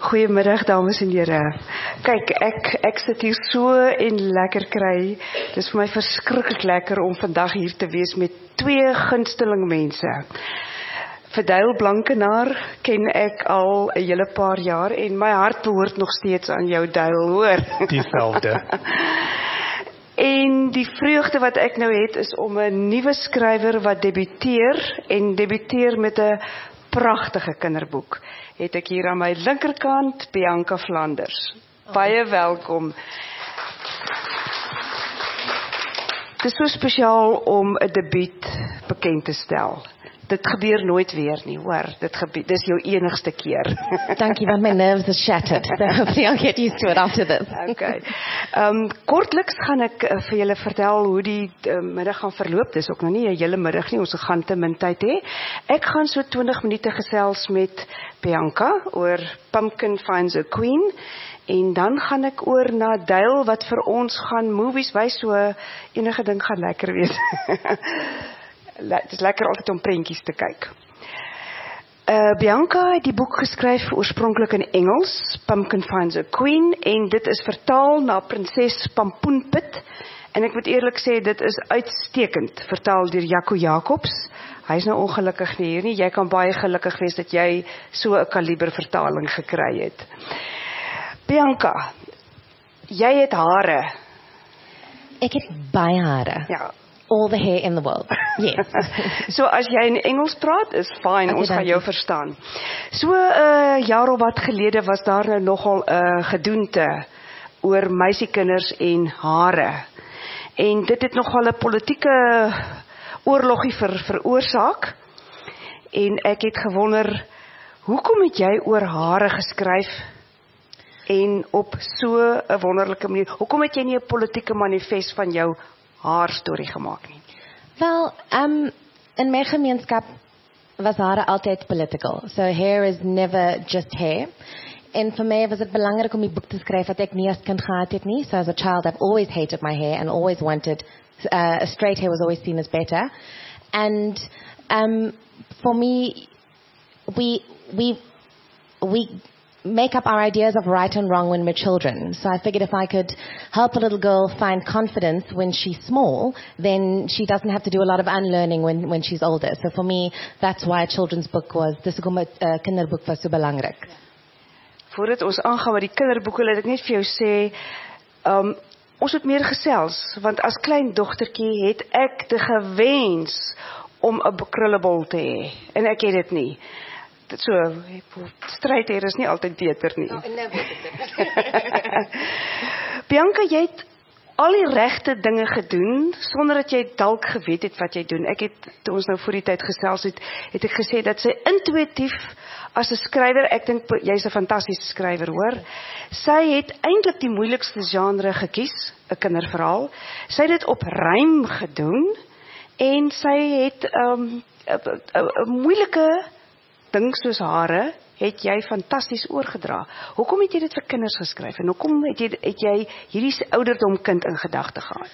Goeiemiddag dames en here. Kyk, ek sit hier so en lekker kry. Dis vir my verskriklik lekker om vandag hier te wees met twee gunsteling mense. Verdeel Blankenaar ken ek al 'n hele paar jaar en my hart behoort nog steeds aan jou Duil, hoor. Dieselfde. En die vreugde wat ek nou het is om 'n nuwe skrywer wat debuteer met 'n pragtige kinderboek. Het ek hier aan my linkerkant Bianca Flanders. Baie welkom. Het is so spesiaal om 'n debuut bekend te stel. Dit gebeur nooit weer nie, hoor. Dis jou enigste keer. Dankie, want my nerves are shattered. So hopefully I'll get used to it after this. Okay. Kortliks gaan ek vir julle vertel hoe die middag gaan verloop. Dis ook nog nie 'n hele middag nie, ons gaan te min tyd hê. Ek gaan so 20 minute gesels met Bianca oor Pumpkin Finds a Queen. En dan gaan ek oor na Duil wat vir ons gaan movies wys, so enige ding gaan lekker wees. Het is lekker altyd om prentjies te kyk. Bianca het die boek geskryf oorspronklik in Engels, Pumpkin Finds a Queen, en dit is vertaal na Prinses Pampoenpit, en ek moet eerlik sê, dit is uitstekend, vertaal deur Jaco Jacobs. Hy is nou ongelukkig nie hier nie, jy kan baie gelukkig wees dat jy so 'n kaliber vertaling gekry het. Bianca, jy het hare. Ek het baie hare. Ja. All the hair in the world. Yes. So as jy in Engels praat, is fyn, ons gaan jou verstaan. So 'n jaar of wat gelede was daar nou nogal 'n gedoente oor meisiekinders en hare. En dit het nogal 'n politieke oorlogie veroorsaak. En ek het gewonder, hoekom het jy oor hare geskryf en op so 'n wonderlike manier? Hoekom het jy nie 'n politieke manifest van jou haar storie gemaak nie? Wel, in my gemeenskap was hare altyd political. So hair is never just hair. En vir my was dit belangrik om die boek te skryf wat ek nie as kind gehad het nie. So as a child I've always hated my hair and always wanted, a straight hair was always seen as better. And for me, we make up our ideas of right and wrong when we're children. So I figured if I could help a little girl find confidence when she's small, then she doesn't have to do a lot of unlearning when she's older. So for me, that's why a children's book was, dis hoekom 'n kinderboek was so belangrik. Voordat ons aangaan met die kinderboeke, laat ek net vir jou sê, ons moet meer gesels, want as klein dogtertjie het ek te gewens om 'n krullebol te hê, en ek het dit nie. So, stryd hier is nie altyd beter nie. Bianca, jy het al die regte dinge gedoen, sonder dat jy dalk geweet het wat jy doen. Ek het, toe ons nou voor die tyd gesels het ek gesê dat sy intuïtief, as 'n skrywer, ek dink, jy's 'n fantastiese skrywer, hoor. Sy het eintlik die moeilikste genre gekies, 'n kinderverhaal. Sy het dit op rym gedoen, en sy het 'n moeilike ding soos hare, het jy fantasties oorgedra. Hoekom het jy dit vir kinders geskryf, en hoekom het jy hierdie ouderdom kind in gedagte gehad?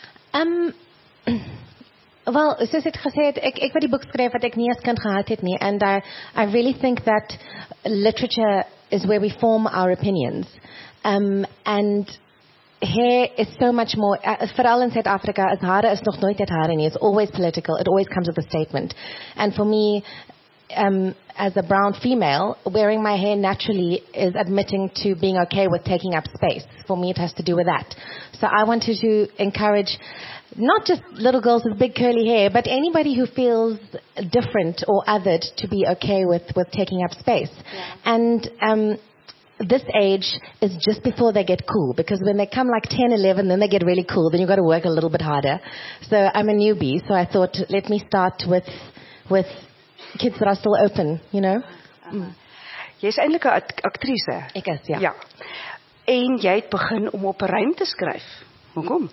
Well, soos ek gesê het, ek wat die boek skryf wat ek nie as kind gehad het nie, and I really think that literature is where we form our opinions. And hair is so much more, veral in South Africa, as hare is nog nooit net hare nie, it's always political, it always comes with a statement. And for me, as a brown female, wearing my hair naturally is admitting to being okay with taking up space. For me, it has to do with that. So I wanted to encourage not just little girls with big curly hair, but anybody who feels different or othered to be okay with taking up space. Yeah. And this age is just before they get cool, because when they come like 10, 11, then they get really cool. Then you've got to work a little bit harder. So I'm a newbie, so I thought, let me start with kids that are still open, you know. Jy is eintlik 'n aktrise. Ek is, ja. Ja. En jy het begin om op 'n rym te skryf. Hoekom?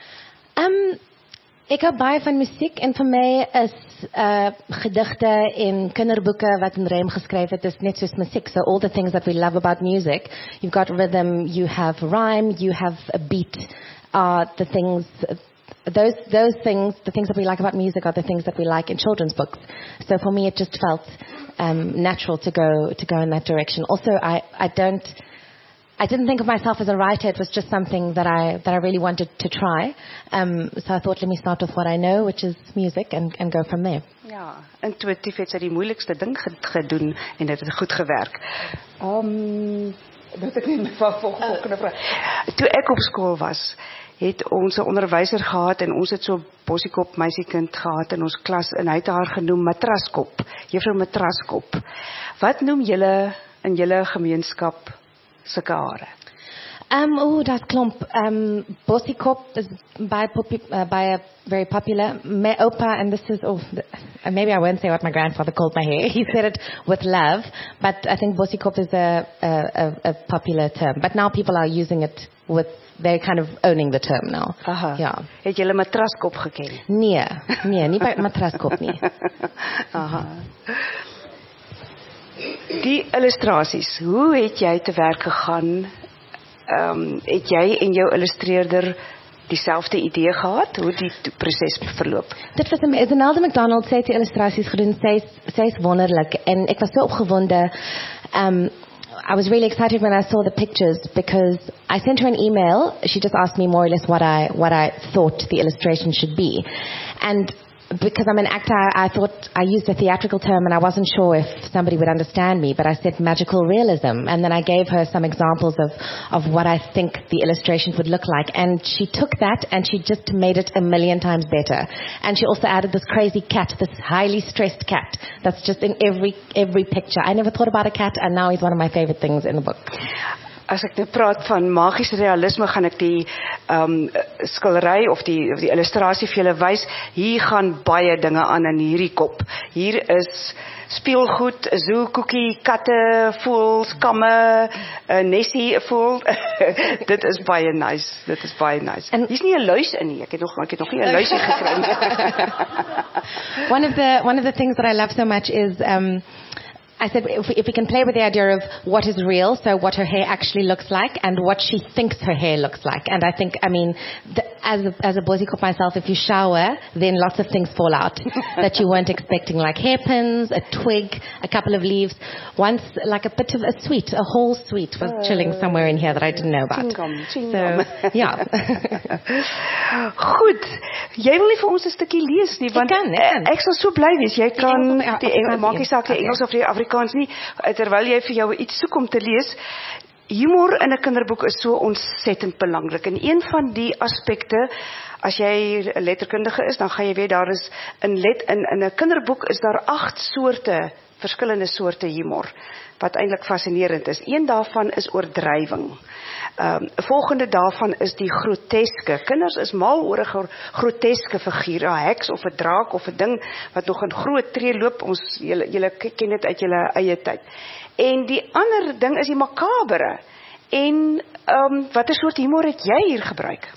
Ek hou baie van musiek, en vir my is gedigte en kinderboeke wat in rym geskryf het, is net soos musiek. So all the things that we love about music, you've got rhythm, you have rhyme, you have a beat, are the things. Those things, the things that we like about music, are the things that we like in children's books. So for me, it just felt natural to go in that direction. Also, I don't I didn't think of myself as a writer. It was just something that I really wanted to try. So I thought, let me start with what I know, which is music, and go from there. Ja, intuïtief het sy die moeilikste ding gedoen en dit het goed gewerk. Dat ek nie my volgende vraag. Toe ek op skool was, het ons 'n onderwyser gehad en ons het so 'n bossiekop meisiekind gehad in ons klas en hy het haar genoem Matraskop. Juffrou Matraskop. Wat noem julle in julle gemeenskap sulke hare? Dat klomp. Bossiekop is by a very popular. My opa, and this is, maybe I won't say what my grandfather called my hair. He said it with love, but I think bossiekop is a popular term. But now people are using it they're kind of owning the term now. Aha. Ja. Het julle Matraskop geken? Nee, nie by Matraskop nie. Aha. Die illustrasies, hoe het jy te werk gegaan? Het jy en jou illustreerder dieselfde idee gehad, hoe die proses verloop? Dit was Iselda McDonald, sy het die illustrasies gedoen, sy is wonderlik, en ek was so opgewonde. I was really excited when I saw the pictures because I sent her an email. She just asked me more or less what I thought the illustration should be. And because I'm an actor, I thought I used a theatrical term and I wasn't sure if somebody would understand me, but I said magical realism. And then I gave her some examples of what I think the illustrations would look like. And she took that and she just made it 1,000,000 times better. And she also added this crazy cat, this highly stressed cat that's just in every picture. I never thought about a cat, and now he's one of my favorite things in the book. As ek nou praat van magiese realisme, gaan ek die skildery of die illustrasie vir julle wys. Hier gaan baie dinge aan in hierdie kop. Hier is speelgoed, 'n zoekoekie, katte, voëls, kamme, 'n nesie, 'n voël. Dit is baie nice. Dit is baie nice. Hier's nie 'n luis in nie. Ek het nog nie 'n luisie gekry nie. One of the things that I love so much is I said, if we can play with the idea of what is real, so what her hair actually looks like, and what she thinks her hair looks like. And I think, as a bossiekop myself, if you shower, then lots of things fall out that you weren't expecting, like hairpins, a twig, a couple of leaves. Once, like a bit of a sweet, a whole sweet was chilling somewhere in here that I didn't know about. Chingom. So, ja. Goed. Jy wil nie vir ons 'n stukkie lees nie, want ek sal so bly wees. Jy kan maak nie saak die Engels of die Afrikaans nie, terwyl jy vir jou iets soek om te lees. Humor in 'n kinderboek is so ontsettend belangrik. En een van die aspekte, as jy 'n letterkundige is, dan gaan jy weet daar is in 'n kinderboek is daar 8 verskillende soorte humor wat eintlik fascinerend is. Een daarvan is oordrywing. Volgende daarvan is die groteske. Kinders is mal oor 'n groteske figuur, 'n heks of 'n draak of 'n ding wat nog in groot tree loop. Julle ken dit uit julle eie tyd. En die ander ding is die makabere. En watter soort humor het jy hier gebruik?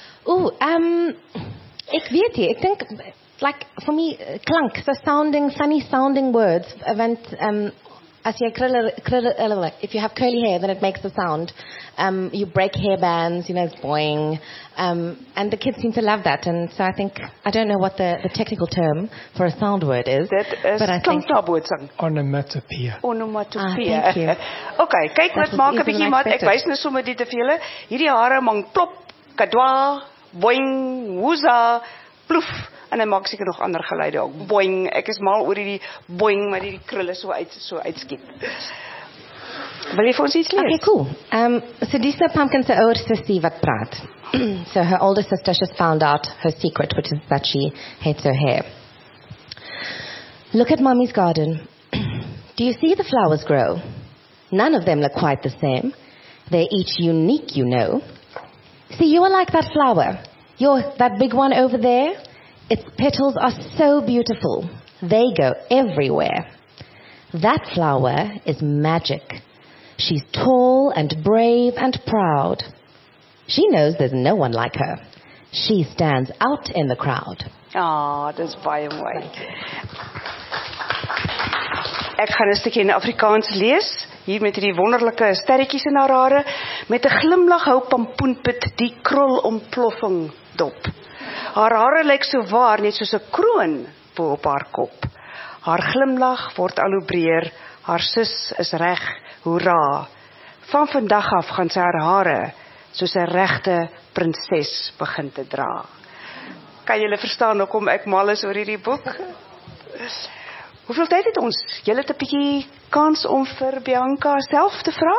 Ek weet nie, ek dink like for me klank, so funny sounding words, want as jy if you have curly hair, then it makes a sound. You break hair bands, it's boing. And the kids seem to love that. And so I think, I don't know what the technical term for a sound word is. Dit is klanktabotsang. Onomatopoeia. Onomatopoeia. Thank you. Okay, kyk wat maak 'n bietjie mat. Ek wys nou sommer dit te vir julle. Hierdie hare maak plop, kadwa, boing, woeza, ploef. En hy maak seker nog ander geluide ook. Boing. Ek is mal oor hierdie boing maar hierdie krulle so uitskiet. Wil jy vir ons iets lees? Okay, cool. So dis die pumpkin se ouer sussie wat praat. So her older sister just found out her secret, which is that she hates her hair. Look at Mommy's garden. Do you see the flowers grow? None of them look quite the same. They're each unique, See, you are like that flower. You're that big one over there. Its petals are so beautiful. They go everywhere. That flower is magic. She's tall and brave and proud. She knows there's no one like her. She stands out in the crowd. Dis baie mooi. Ek gaan 'n stukkie in Afrikaans lees, hier met hierdie wonderlike sterretjies in haar hare, met 'n glimlag hou pampoenpit die krolontploffing dop. Haar hare lyk so waar net soos 'n kroon bo op haar kop. Haar glimlag word al hoe breër, haar sus is reg, hoera. Van vandag af gaan sy haar hare soos 'n regte prinses begin te dra. Kan julle verstaan hoekom ek mal is oor hierdie boek? Hoeveel tyd het ons? Julle het 'n bietjie kans om vir Bianca self te vra?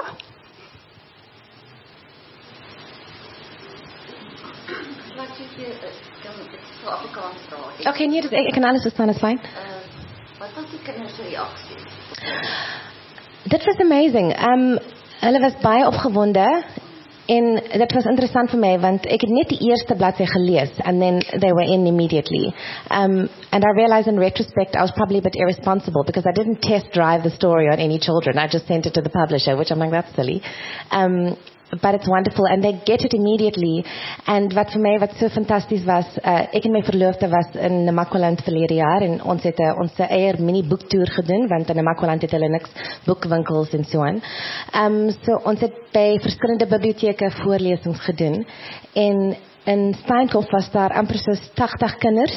Okay, nee, ek kan alles verstaan, is fine. Wat was die kinders se reaksie? Dit was amazing. Hulle was baie opgewonde. En dat was interessant vir my, want ek het net die eerste bladsy gelees, and then they were in immediately. And I realized in retrospect I was probably a bit irresponsible, because I didn't test drive the story on any children. I just sent it to the publisher, which I'm like, that's silly. But it's wonderful, and they get it immediately. And wat vir my wat so fantasties was, ek en my verloofde was in Namaqualand verlede jaar, en ons het ons eie mini boektoer gedoen, want in Namaqualand het hulle niks boekwinkels en so aan. So ons het by verskillende biblioteke voorlesings gedoen, en in Steenkop was daar amper so 80 kinders,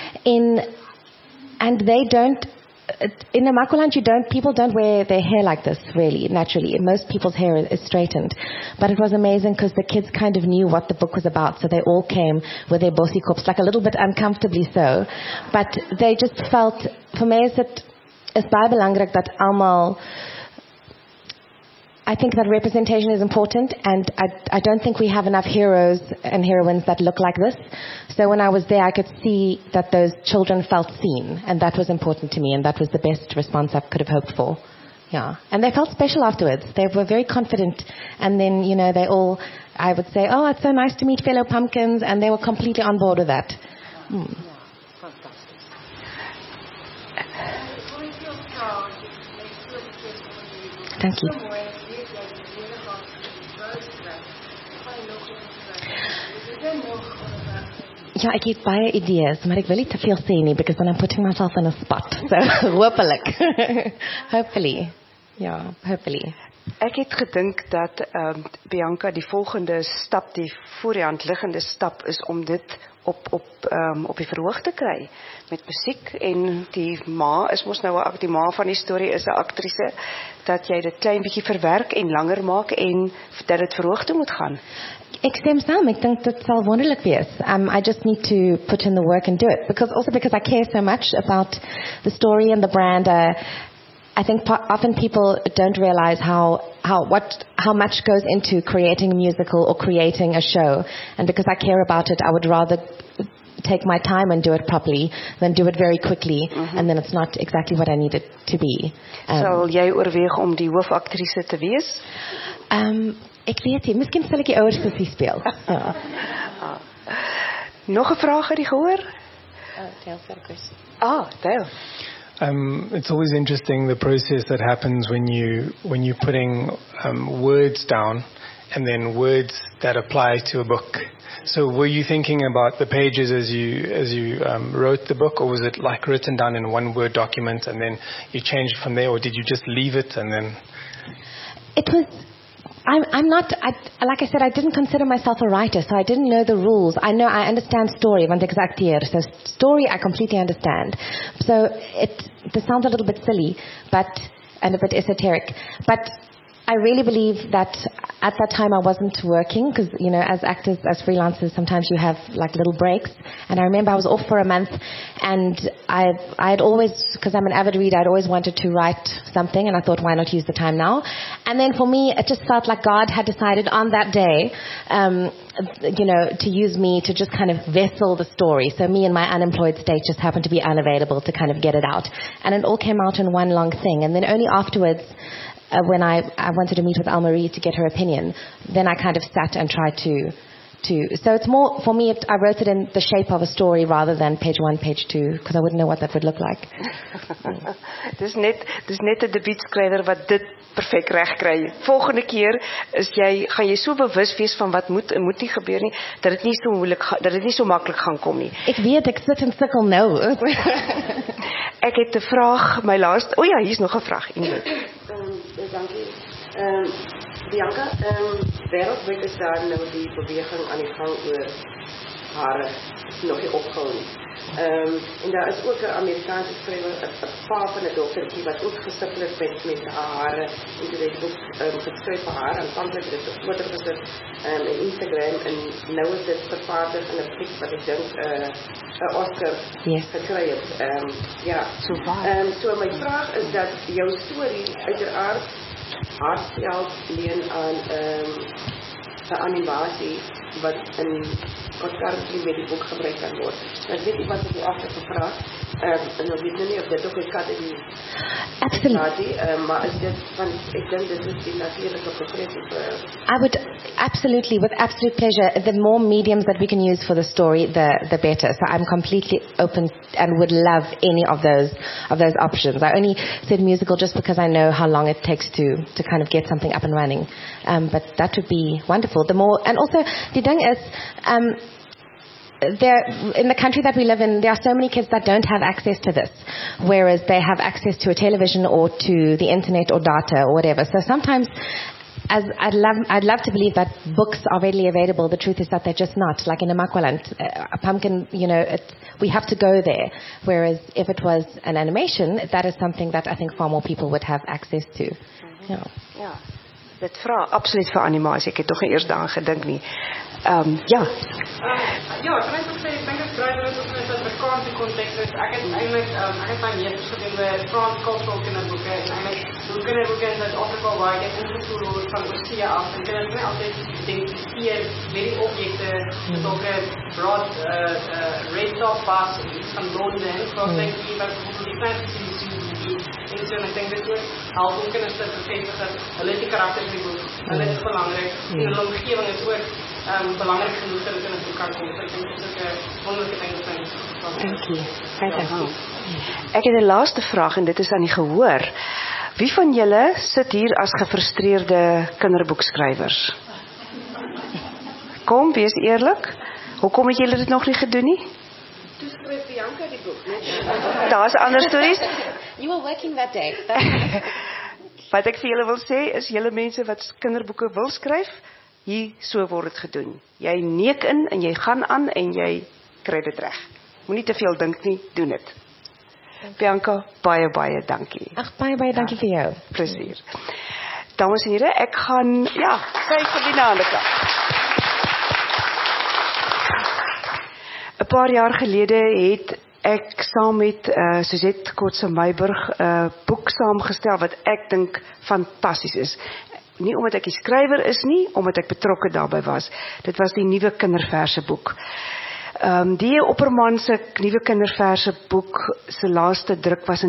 and they don't, in Namaqualand people don't wear their hair like this, really, naturally. Most people's hair is straightened. But it was amazing because the kids kind of knew what the book was about, so they all came with their bossy cups, like a little bit uncomfortably so. But they just felt, vir my is baie belangrik dat almal, I think that representation is important, and I don't think we have enough heroes and heroines that look like this. So when I was there, I could see that those children felt seen, and that was important to me, and that was the best response I could have hoped for. Yeah. And they felt special afterwards. They were very confident, and then, they all, I would say, oh, it's so nice to meet fellow pumpkins, and they were completely on board with that. Thank you. Ja, ek het baie idees, maar ek wil nie te veel sê nie, because then I'm putting myself on a spot. So, hopelik. Hopefully. Ja, hopefully. Ek het gedink dat Bianca die volgende stap, die voor die hand liggende stap is om dit op die verhoog te kry met musiek, en die ma is mos nou die ma van die storie is 'n aktrise, dat jy dit klein bietjie verwerk en langer maak en dat dit verhoog toe moet gaan. Ek stem saam, ek dink dit sal wonderlik wees. I just need to put in the work and do it, because I care so much about the story and the brand. I think often people don't realize how much goes into creating a musical or creating a show, and because I care about it, I would rather take my time and do it properly than do it very quickly, and then it's not exactly what I need it to be. Sal jy oorweeg om die hoofaktrise te wees? Ek weet nie, miskien sal ek die ouer sussie speel. Ja. Nog 'n vraag uit die gehoor? Dale got a question. Dale. It's always interesting the process that happens when you're putting words down, and then words that apply to a book. So were you thinking about the pages as you wrote the book, or was it like written down in one Word document and then you changed from there, or did you just leave it and then? It was. I'm not, like I said, I didn't consider myself a writer, so I didn't know the rules. I understand story, want ek acteer. So story, I completely understand. So this sounds a little bit silly, and a bit esoteric, but I really believe that at that time I wasn't working, because, as actors, as freelancers, sometimes you have like little breaks. And I remember I was off for a month, and I had always, because I'm an avid reader, I'd always wanted to write something, and I thought, why not use the time now? And then for me, it just felt like God had decided on that day, to use me to just kind of vessel the story. So me in my unemployed state just happened to be unavailable to kind of get it out. And it all came out in one long thing. And then only afterwards, when I wanted to meet with Almarie to get her opinion, then I kind of sat and tried to so it's more, for me, I wrote it in the shape of a story rather than page 1, page 2, because I wouldn't know what that would look like. Dis net 'n debuutskrywer wat dit perfek reg kry. Volgende keer gaan jy so bewus wees van wat moet nie gebeur nie, dat dit nie so maklik gaan kom nie. Ek weet, ek sit en sukkel nou. Ek het 'n vraag, my laaste. Ja, hier's nog 'n vraag, Ingrid. Dankie. Bianca, wêreldwyd is daar nou die beweging aan die gang oor hare is nog nie opgehou nie. En daar is ook 'n Amerikaanse skrywer, 'n pa van 'n dogtertjie wat ook gesukkel het met haar hare en dit het ook geskryf vir haar aanvanklik het dit op Twitter gesit en Instagram en nou is dit vervaardig in 'n fliek wat ek dink 'n Oscar gekry het. So my vraag is dat jou storie uiteraard hartgeld leen aan 'n animasie wat in concurrently met die boek gebruik kan word. Ek weet nie wat ek hier agter gevra en ek weet nie of dit ook 'n kategorie Absolutely. maar is dit van ek dink dit is die natuurlike progressie I would absolutely, with absolute pleasure, the more mediums that we can use for the story, the better. So I'm completely open and would love any of those options. I only said musical just because I know how long it takes to kind of get something up and running. But that would be wonderful. The more, and also the thing is, there, in the country that we live in, there are so many kids that don't have access to this, whereas they have access to a television or to the internet or data or whatever. So sometimes, as I'd love to believe that books are readily available. The truth is that they're just not. Like in Namaqualand, a pumpkin, we have to go there. Whereas if it was an animation, that is something that I think far more people would have access to. Ja. Dit vra absoluut vir animasie. Ek het nog nie eers daaraan gedink nie. Ja, kan ek ook sê, ek dink dit draai net op in 'n Afrikaanse konteks. Ek het eintlik ek het baie meer gedoen met Frans cultural kinderboeke en eintlik hoe kinderboeke in Suid-Afrika waar jy ingevoer word van oorsee af en kinders nie altyd identifiseer met die objekte soos 'n broad red top bus van Londen, so ek dink jy wat die fantasy en so ek dink dit ook help om kinders te bevestig dat hulle die karakters die boek en dit is belangrik en hulle omgewing is ook belangrik genoeg dat hulle in 'n boek kan kom. Ek dink dit is ook 'n wonderlike ding te doen. Dankie. Ek het 'n laaste vraag en dit is aan die gehoor. Wie van julle sit hier as gefrustreerde kinderboekskrywers? Kom, wees eerlik. Hoekom het julle dit nog nie gedoen nie? Toe skryf Bianca die boek, net. Daar's ander stories. You were working that day. Wat ek vir julle wil sê is julle mense wat kinderboeke wil skryf, hier so word dit gedoen. Jy neek in en jy gaan aan en jy kry dit reg. Moenie te veel dink nie, doen dit. Bianca, baie dankie. Ag, baie dankie vir jou. Plesier. Dames en here, ek gaan kyk vir die naandeka. 'n Paar jaar gelede het ek saam met Suzette Kotse-Meiburg 'n boek saamgestel wat ek dink fantasties is. Nie omdat ek die skrywer is nie, omdat ek betrokke daarbey was. Dit was die nuwe kinderverse boek. Die Opperman se nuwe kinderverse boek se laaste druk was in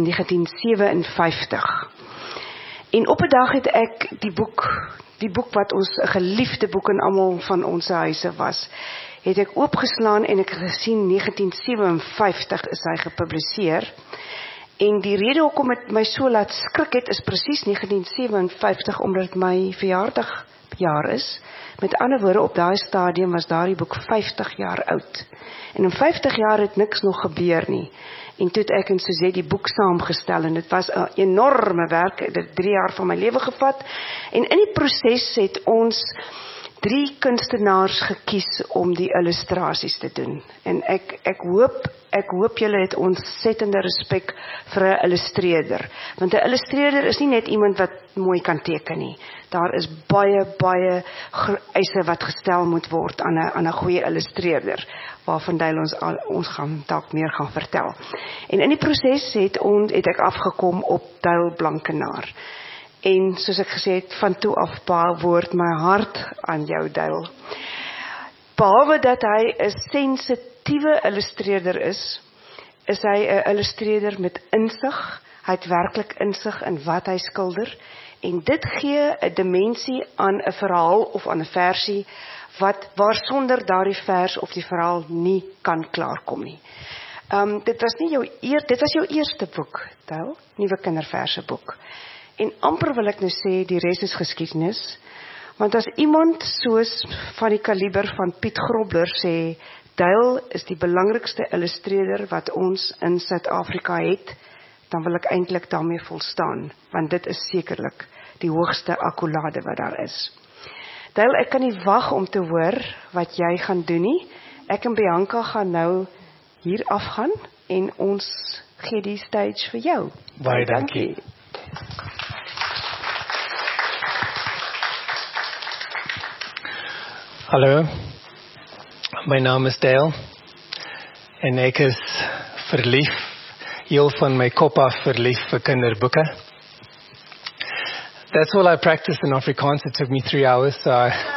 1957. En op 'n dag het ek die boek wat ons 'n geliefde boek in almal van ons huise was, het ek oopgeslaan en ek het gesien 1957 is hy gepubliseer. En die rede hoekom dit my so laat skrik het is presies 1957 omdat dit my verjaardagjaar is. Met ander woorde, op daai stadium was daardie boek 50 jaar oud. En in 50 jaar het niks nog gebeur nie. En toe het ek en Suzette die boek saamgestel en dit was 'n enorme werk. Dit het 3 jaar van my lewe gevat. En in die proses het ons 3 kunstenaars gekies om die illustrasies te doen. En ek hoop julle het ontsettende respek vir 'n illustreerder. Want 'n illustreerder is nie net iemand wat mooi kan teken nie. Daar is baie eise wat gestel moet word aan 'n goeie illustreerder, waarvan ons gaan dalk meer gaan vertel. En in die proses het ek afgekom op Duil Blankenaar. En soos ek gesê het, van toe af woord my hart aan jou, Duil. Behalwe dat hy 'n sensitiewe illustreerder is hy 'n illustreerder met insig. Hy het werklik insig in wat hy skilder. En dit gee 'n dimensie aan 'n verhaal of aan 'n versie waar sonder daardie vers of die verhaal nie kan klaarkom nie. Dit was jou eerste boek, Duil, nuwe kinderverse boek. En amper wil ek nou sê, die res is geskiedenis. Want as iemand soos van die kaliber van Piet Grobler sê, Duil is die belangrikste illustreerder wat ons in Suid-Afrika het, dan wil ek eintlik daarmee volstaan, want dit is sekerlik die hoogste akkolade wat daar is. Duil, ek kan nie wag om te hoor wat jy gaan doen nie. Ek en Bianca gaan nou hier afgaan en ons gee die stage vir jou. Baie dankie. Hallo, my naam is Dale en ek is verlief, heel van my kop af verlief vir kinderboeke. That's all I practiced in Afrikaans. It took me 3 hours, so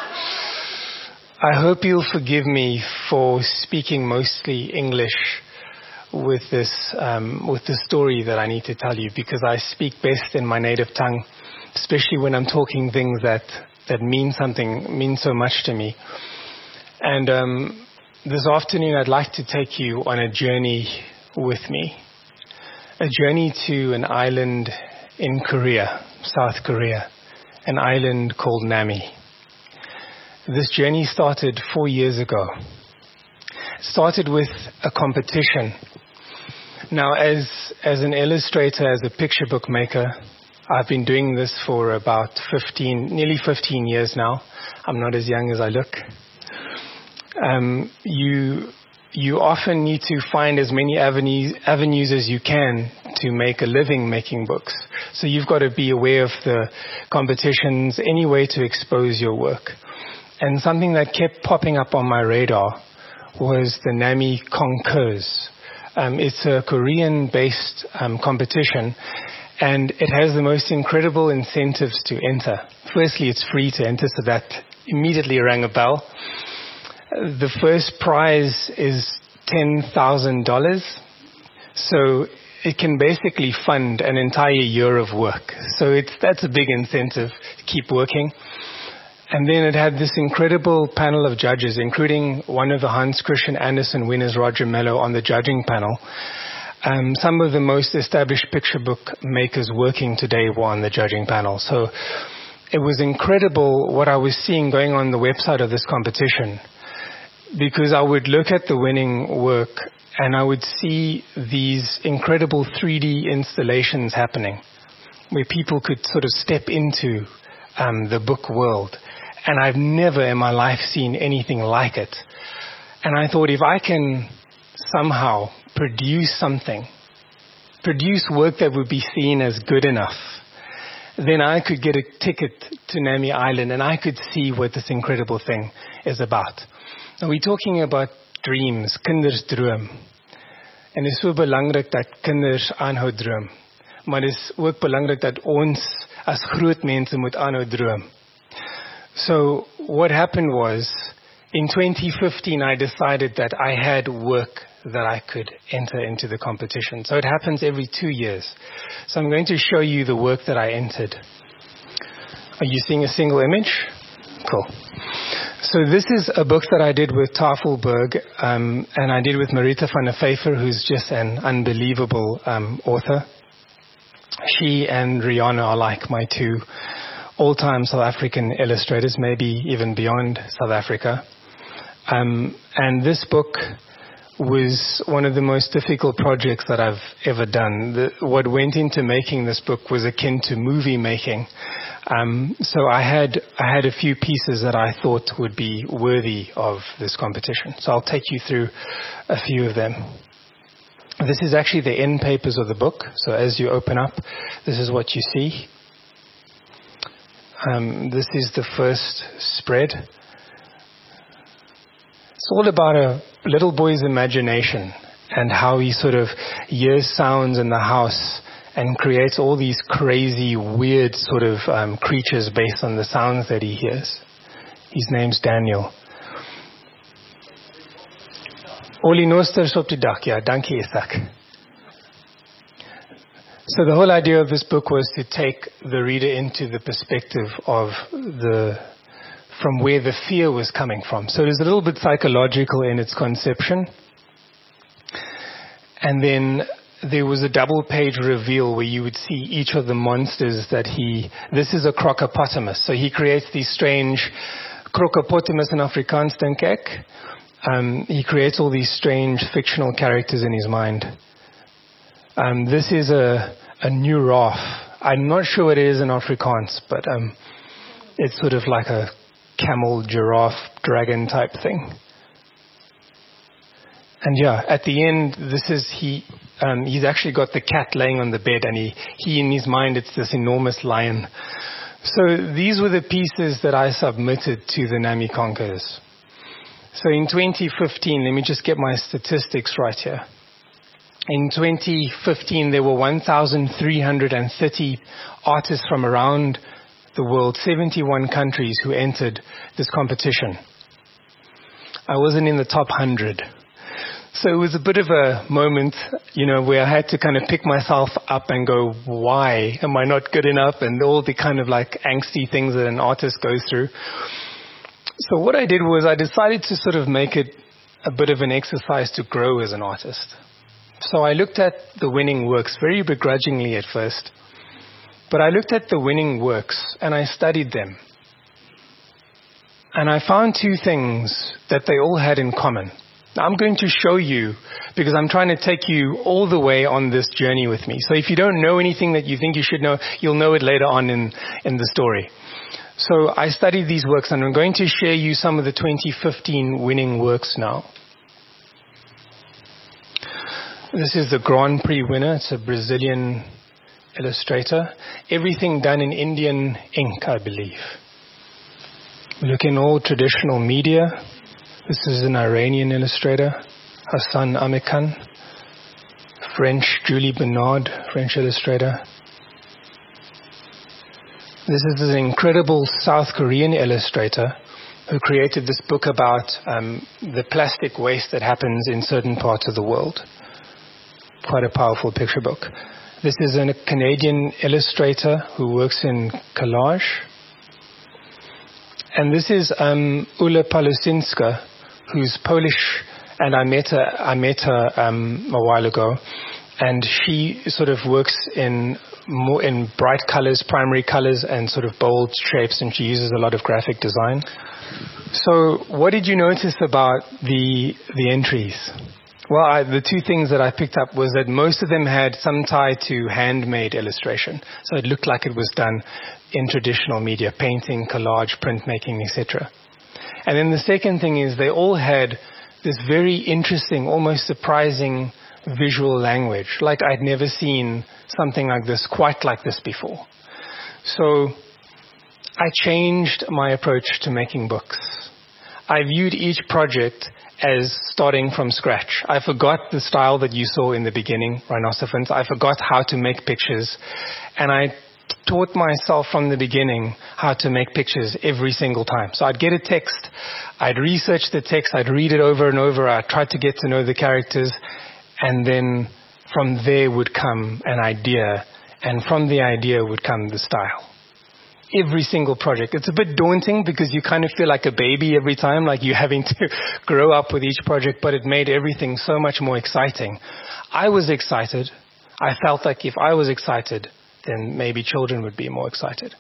I hope you'll forgive me for speaking mostly English with this story that I need to tell you, because I speak best in my native tongue, especially when I'm talking things that mean so much to me. And this afternoon I'd like to take you on a journey with me. A journey to an island in Korea, South Korea, an island called Nami. This journey started 4 years ago. It started with a competition. Now, as an illustrator, as a picture book maker, I've been doing this for about nearly 15 years now. I'm not as young as I look. You often need to find as many avenues as you can to make a living making books. So you've got to be aware of the competitions, any way to expose your work. And something that kept popping up on my radar was the Nami Concours. It's a Korean-based competition, and it has the most incredible incentives to enter. Firstly, it's free to enter, so that immediately rang a bell. The first prize is $10,000, so it can basically fund an entire year of work. So that's a big incentive to keep working. And then it had this incredible panel of judges, including one of the Hans Christian Andersen winners, Roger Mello, on the judging panel. Some of the most established picture book makers working today were on the judging panel. So it was incredible what I was seeing going on the website of this competition, because I would look at the winning work and I would see these incredible 3D installations happening where people could sort of step into the book world. And I've never in my life seen anything like it. And I thought, if I can somehow produce work that would be seen as good enough, then I could get a ticket to Nami Island and I could see what this incredible thing is about. Now, we're talking about dreams, kinders droom. En dit is so belangrik dat kinders aanhou droom. Maar dit is ook belangrik dat ons as groot mense moet aanhou droom. So what happened was, in 2015, I decided that I had work that I could enter into the competition. So it happens every 2 years. So I'm going to show you the work that I entered. Are you seeing a single image? Cool. So this is a book that I did with Tafelberg, and I did with Marita van der Vyver, who's just an unbelievable author. She and Rihanna are like my two all-time South African illustrators, maybe even beyond South Africa. And this book was one of the most difficult projects that I've ever done. What went into making this book was akin to movie making. So I had a few pieces that I thought would be worthy of this competition. So I'll take you through a few of them. This is actually the end papers of the book. So as you open up, this is what you see. This is the first spread. It's all about a little boy's imagination and how he sort of hears sounds in the house and creates all these crazy, weird sort of creatures based on the sounds that he hears. His name's Daniel. Oli nosters op die dak. Ja, dankie Isak. So the whole idea of this book was to take the reader into the perspective of from where the fear was coming from. So it was a little bit psychological in its conception. And then there was a double-page reveal where you would see each of the monsters that this is a crocopotamus. So he creates these strange, crocopotamus in Afrikaans, denk ek. He creates all these strange fictional characters in his mind. This is a giraffe. I'm not sure what it is in Afrikaans, but it's sort of like a camel, giraffe, dragon type thing. And yeah, at the end, he's actually got the cat laying on the bed, and he in his mind, it's this enormous lion. So these were the pieces that I submitted to the NAMI Conquers. So in 2015, let me just get my statistics right here. In 2015, there were 1,330 artists from around the world, 71 countries who entered this competition. I wasn't in the top 100. So it was a bit of a moment, where I had to kind of pick myself up and go, why am I not good enough? And all the kind of like angsty things that an artist goes through. So what I did was I decided to sort of make it a bit of an exercise to grow as an artist. So I looked at the winning works very begrudgingly at first. But I looked at the winning works and I studied them. And I found two things that they all had in common. Now, I'm going to show you, because I'm trying to take you all the way on this journey with me. So if you don't know anything that you think you should know, you'll know it later on in the story. So I studied these works, and I'm going to share you some of the 2015 winning works now. This is the Grand Prix winner. It's a Brazilian illustrator. Everything done in Indian ink, I believe. Look in all traditional media. This is an Iranian illustrator, Hassan Amikan. French, Julie Bernard, French illustrator. This is an incredible South Korean illustrator who created this book about the plastic waste that happens in certain parts of the world. Quite a powerful picture book. This is a Canadian illustrator who works in collage. And this is Ula Palusinska, who's Polish, and I met her a while ago, and she sort of works in bright colors, primary colors, and sort of bold shapes, and she uses a lot of graphic design. So what did you notice about the entries? Well, the two things that I picked up was that most of them had some tie to handmade illustration. So it looked like it was done in traditional media, painting, collage, printmaking, etc. And then the second thing is they all had this very interesting, almost surprising visual language. Like I'd never seen something like this, quite like this before. So I changed my approach to making books. I viewed each project as starting from scratch. I forgot the style that you saw in the beginning, Rhinocephants. I forgot how to make pictures. And I taught myself from the beginning how to make pictures every single time. So I'd get a text, I'd research the text, I'd read it over and over, I'd try to get to know the characters, and then from there would come an idea, and from the idea would come the style. Every single project. It's a bit daunting because you kind of feel like a baby every time, like you're having to grow up with each project, but it made everything so much more exciting. I was excited. I felt like if I was excited, then maybe children would be more excited.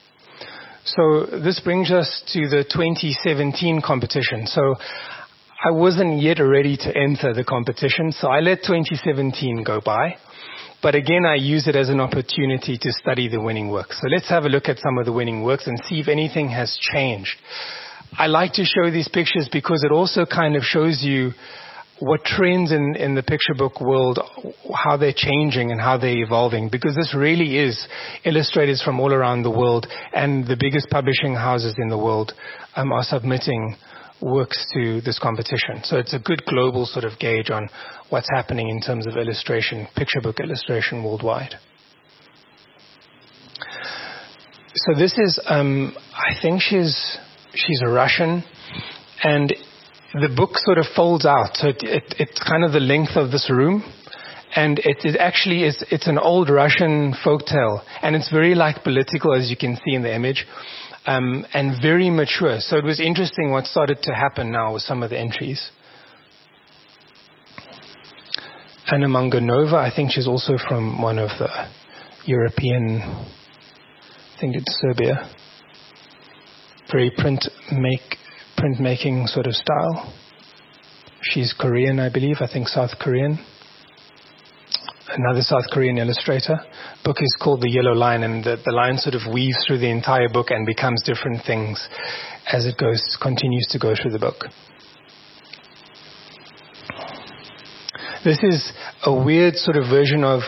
So this brings us to the 2017 competition. So I wasn't yet ready to enter the competition, so I let 2017 go by. But again, I use it as an opportunity to study the winning works. So let's have a look at some of the winning works and see if anything has changed. I like to show these pictures because it also kind of shows you what trends in the picture book world, how they're changing and how they're evolving, because this really is illustrators from all around the world, and the biggest publishing houses in the world are submitting works to this competition. So it's a good global sort of gauge on what's happening in terms of illustration, picture book illustration worldwide. So this is, I think she's a Russian, and the book sort of folds out. So it's kind of the length of this room, and it actually is, it's an old Russian folktale, and it's very like political, as you can see in the image. And very mature. So it was interesting what started to happen now with some of the entries. Anna Manganova, I think she's also from one of the European, I think it's Serbia. Very printmaking sort of style. She's Korean, I believe. I think South Korean. Another South Korean illustrator. Book is called The Yellow Line, and the line sort of weaves through the entire book and becomes different things as it continues to go through the book. This is a weird sort of version of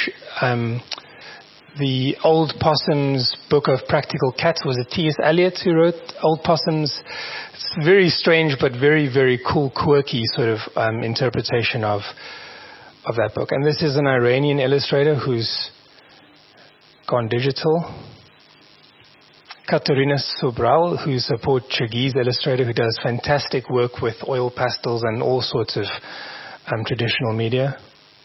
the Old Possum's Book of Practical Cats. Was it T.S. Eliot who wrote Old Possum's? It's very strange but very, very cool, quirky sort of interpretation of that book. And this is an Iranian illustrator who's gone digital. Katerina Sobral, who's a Portuguese illustrator who does fantastic work with oil pastels and all sorts of traditional media.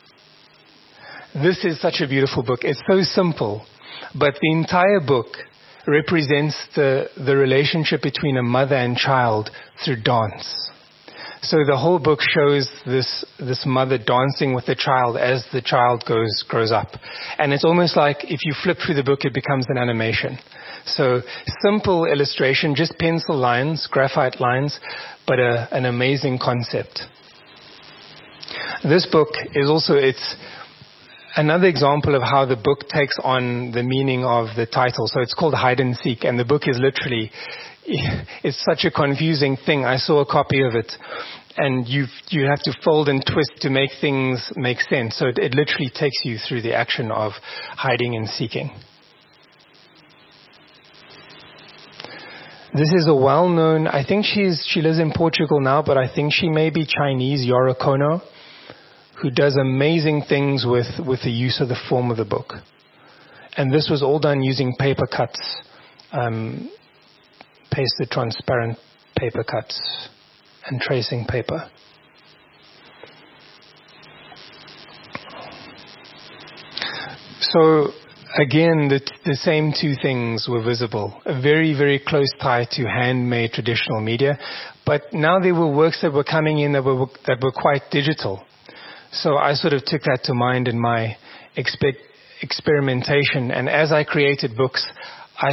This is such a beautiful book. It's so simple, but the entire book represents the relationship between a mother and child through dance. So the whole book shows this mother dancing with the child as the child grows up. And it's almost like if you flip through the book, it becomes an animation. So simple illustration, just pencil lines, graphite lines, but an amazing concept. This book is also, it's another example of how the book takes on the meaning of the title. So it's called Hide and Seek, and the book is literally, it's such a confusing thing. I saw a copy of it, and you have to fold and twist to make things make sense. So it literally takes you through the action of hiding and seeking. This is a well-known, I think she lives in Portugal now, but I think she may be Chinese, Yara Kono, who does amazing things with the use of the form of the book. And this was all done using paper cuts, pasted transparent paper cuts and tracing paper. So again, the same two things were visible. A very, very close tie to handmade traditional media. But now there were works that were coming in that were quite digital. So I sort of took that to mind in my experimentation. And as I created books, I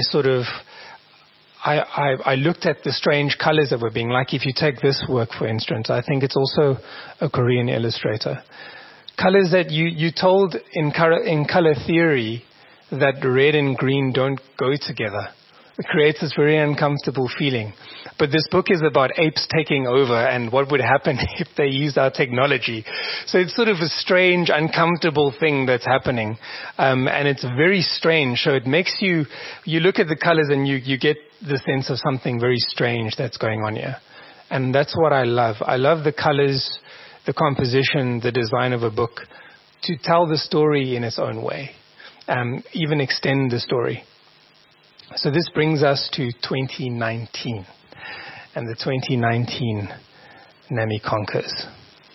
looked at the strange colors that were being, like if you take this work, for instance, I think it's also a Korean illustrator. Colors that you told in color theory that red and green don't go together. It creates this very uncomfortable feeling. But this book is about apes taking over and what would happen if they used our technology. So it's sort of a strange, uncomfortable thing that's happening. And it's very strange. So it makes you look at the colors and you get the sense of something very strange that's going on here. And that's what I love. I love the colors, the composition, the design of a book to tell the story in its own way. Even extend the story. So this brings us to 2019 and the 2019 NAMI Conquers.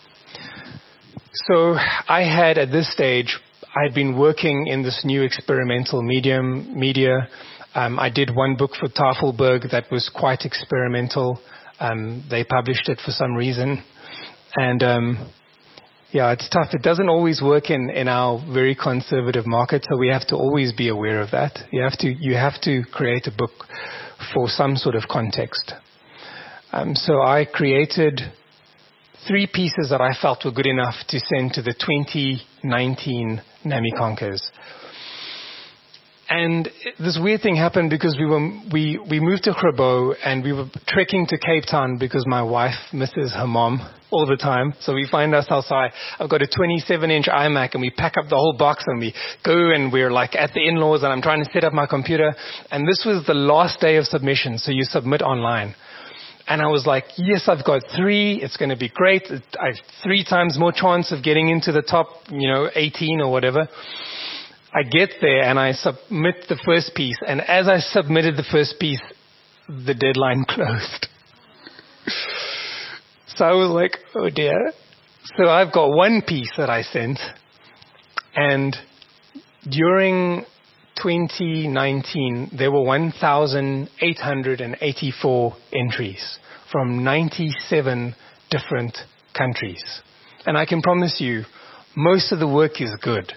So I had at this stage, I'd been working in this new experimental media. I did one book for Tafelberg that was quite experimental. They published it for some reason. And yeah, it's tough. It doesn't always work in our very conservative market, so we have to always be aware of that. You have to create a book for some sort of context. So I created 3 pieces that I felt were good enough to send to the 2019 NAMI Conquers. And this weird thing happened because we moved to Grabo and we were trekking to Cape Town because my wife misses her mom all the time. So we find ourselves, I've got a 27-inch iMac and we pack up the whole box and we go and we're like at the in-laws and I'm trying to set up my computer. And this was the last day of submission. So you submit online. And I was like, yes, I've got 3. It's going to be great. I have 3 times more chance of getting into the top, 18 or whatever. I get there and I submit the first piece. And as I submitted the first piece, the deadline closed. So I was like, oh dear. So I've got 1 piece that I sent. And during 2019, there were 1,884 entries from 97 different countries. And I can promise you, most of the work is good.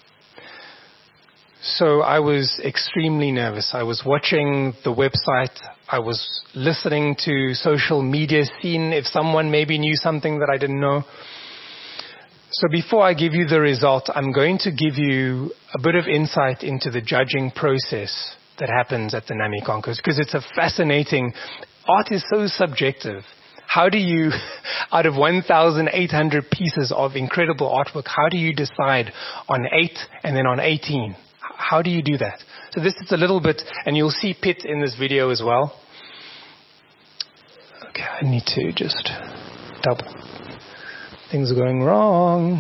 So I was extremely nervous. I was watching the website. I was listening to social media, seeing if someone maybe knew something that I didn't know. So before I give you the result, I'm going to give you a bit of insight into the judging process that happens at the NAMI Conquers, because it's a fascinating, art is so subjective. how do you, out of 1,800 pieces of incredible artwork, how do you decide on 8 and then on 18? How do you do that? So this is a little bit, and you'll see Pitt in this video as well. Okay, I need to just double. Things are going wrong.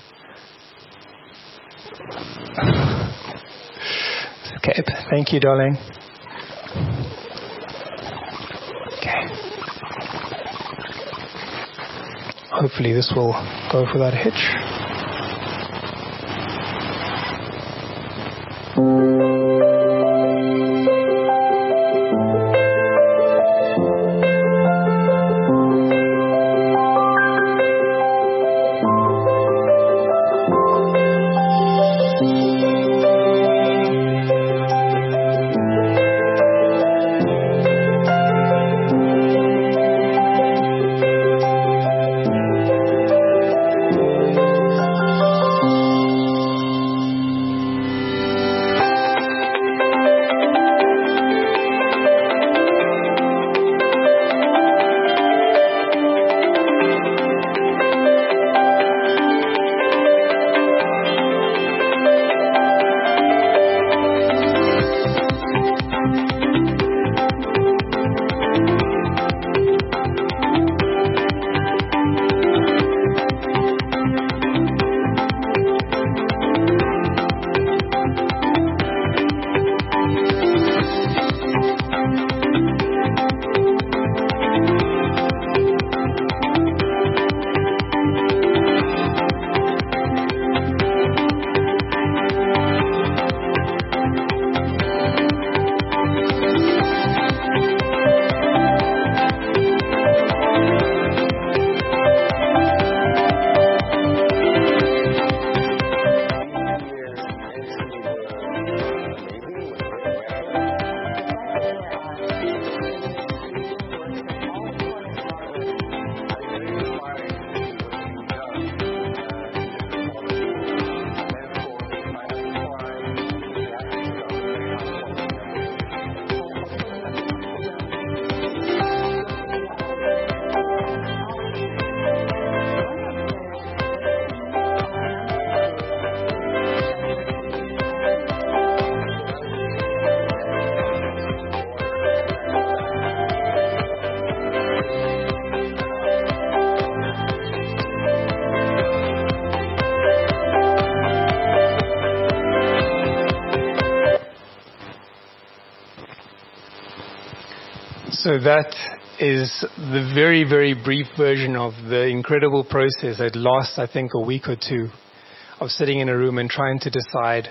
Okay, thank you, darling. Okay. Hopefully this will go without a hitch. So that is the very, very brief version of the incredible process that lasts, I think, a week or two of sitting in a room and trying to decide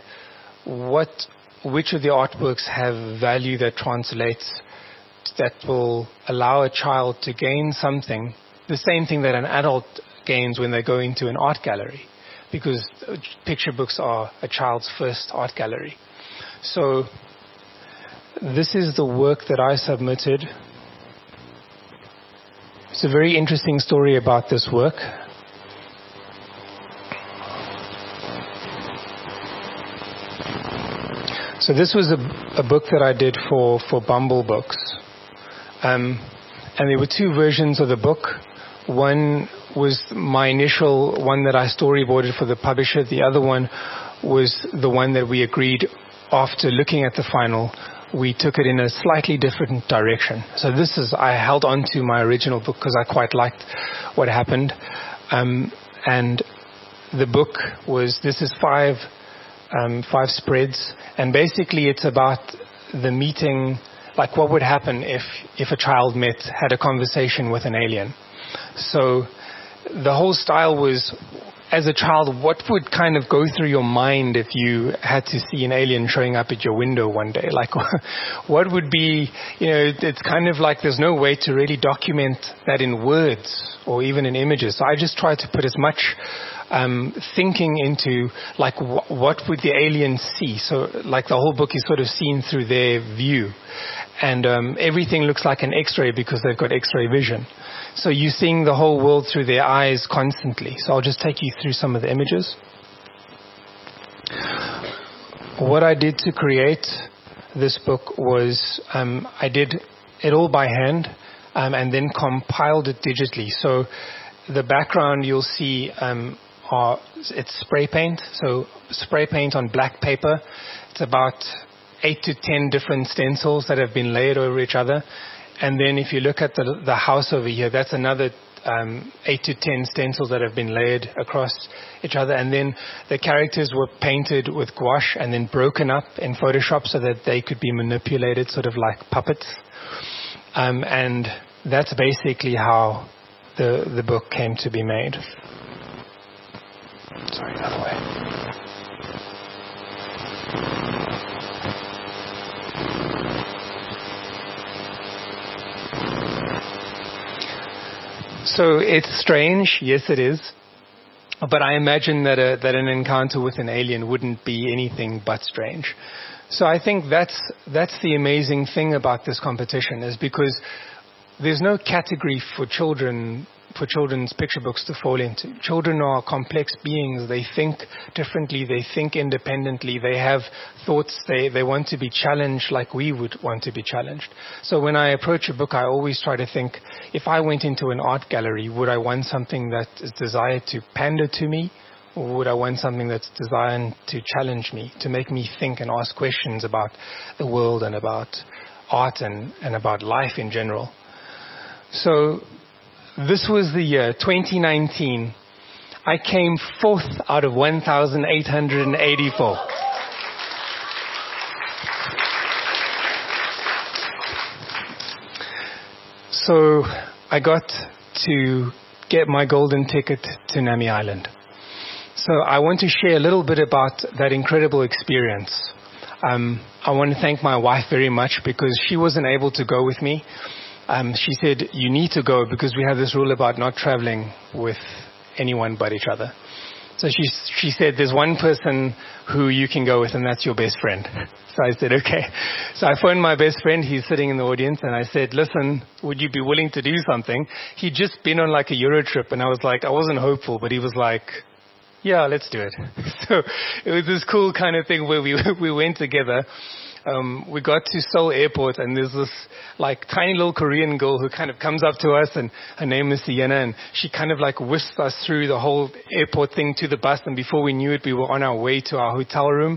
which of the artworks have value that translates, that will allow a child to gain something, the same thing that an adult gains when they go into an art gallery, because picture books are a child's first art gallery. So this is the work that I submitted. It's a very interesting story about this work. So this was a book that I did for Bumble Books. And there were two versions of the book. One was my initial one that I storyboarded for the publisher. The other one was the one that we agreed after looking at the final. We took it in a slightly different direction. So I held on to my original book because I quite liked what happened. And the book this is five spreads. And basically it's about the meeting, like what would happen if a child had a conversation with an alien. So the whole style was, as a child, what would kind of go through your mind if you had to see an alien showing up at your window one day? Like, what would be, it's kind of like there's no way to really document that in words or even in images. So I just tried to put as much thinking into, like, what would the alien see? So, like, the whole book is sort of seen through their view. And everything looks like an X-ray because they've got X-ray vision. So you're seeing the whole world through their eyes constantly. So I'll just take you through some of the images. What I did to create this book was I did it all by hand. and then compiled it digitally. So the background you'll see it's spray paint. So spray paint on black paper. It's about 8 to 10 different stencils that have been layered over each other. And then if you look at the house over here, that's another 8 to 10 stencils that have been layered across each other. And then the characters were painted with gouache and then broken up in Photoshop so that they could be manipulated sort of like puppets. And that's basically how the book came to be made. Sorry, another way. So it's strange, yes it is, but I imagine that an encounter with an alien wouldn't be anything but strange. So I think that's the amazing thing about this competition, is because there's no category for children's picture books to fall into. Children are complex beings. They think differently. They think independently. They have thoughts. They want to be challenged like we would want to be challenged. So when I approach a book, I always try to think, if I went into an art gallery, would I want something that is desired to pander to me? Or would I want something that's designed to challenge me, to make me think and ask questions about the world and about art and about life in general? So this was the year 2019. I came 4th out of 1,884. So I got to get my golden ticket to Nami Island. So I want to share a little bit about that incredible experience. I want to thank my wife very much because she wasn't able to go with me. She said, you need to go because we have this rule about not traveling with anyone but each other. So she said, there's one person who you can go with and that's your best friend. So I said, okay. So I phoned my best friend. He's sitting in the audience and I said, listen, would you be willing to do something? He'd just been on like a Euro trip and I was like, I wasn't hopeful, but he was like, yeah, let's do it. So it was this cool kind of thing where we went together. We got to Seoul Airport and there's this like tiny little Korean girl who kind of comes up to us and her name is Sienna and she kind of like whisked us through the whole airport thing to the bus, and before we knew it we were on our way to our hotel room.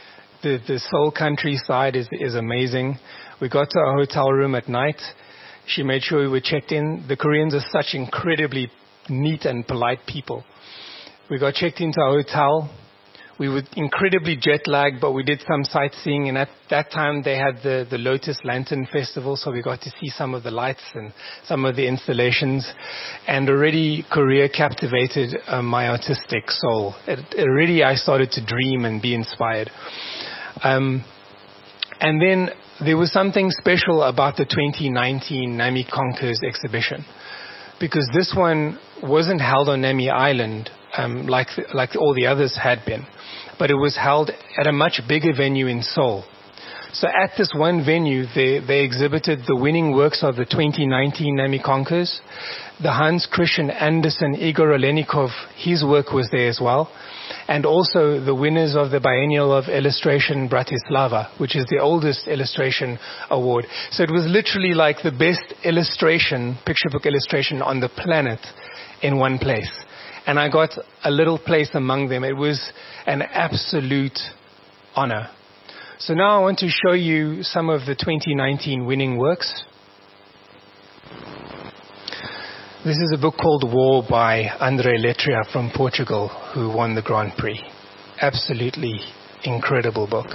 The Seoul countryside is amazing. We got to our hotel room at night. She made sure we were checked in. The Koreans are such incredibly neat and polite people. We got checked into our hotel. We were incredibly jet lagged, but we did some sightseeing, and at that time they had the Lotus Lantern Festival, so we got to see some of the lights and some of the installations. And already Korea captivated my artistic soul. Already I started to dream and be inspired. And then there was something special about the 2019 Nami Conquers exhibition, because this one wasn't held on Nami Island like all the others had been, but it was held at a much bigger venue in Seoul. So at this one venue, they exhibited the winning works of the 2019 Nami Conquers. The Hans Christian Andersen Igor Olenikov, his work was there as well. And also the winners of the Biennial of Illustration Bratislava, which is the oldest illustration award. So it was literally like the best illustration, picture book illustration on the planet in one place. And I got a little place among them. It was an absolute honor. So now I want to show you some of the 2019 winning works. This is a book called War by André Letria from Portugal, who won the Grand Prix. Absolutely incredible book.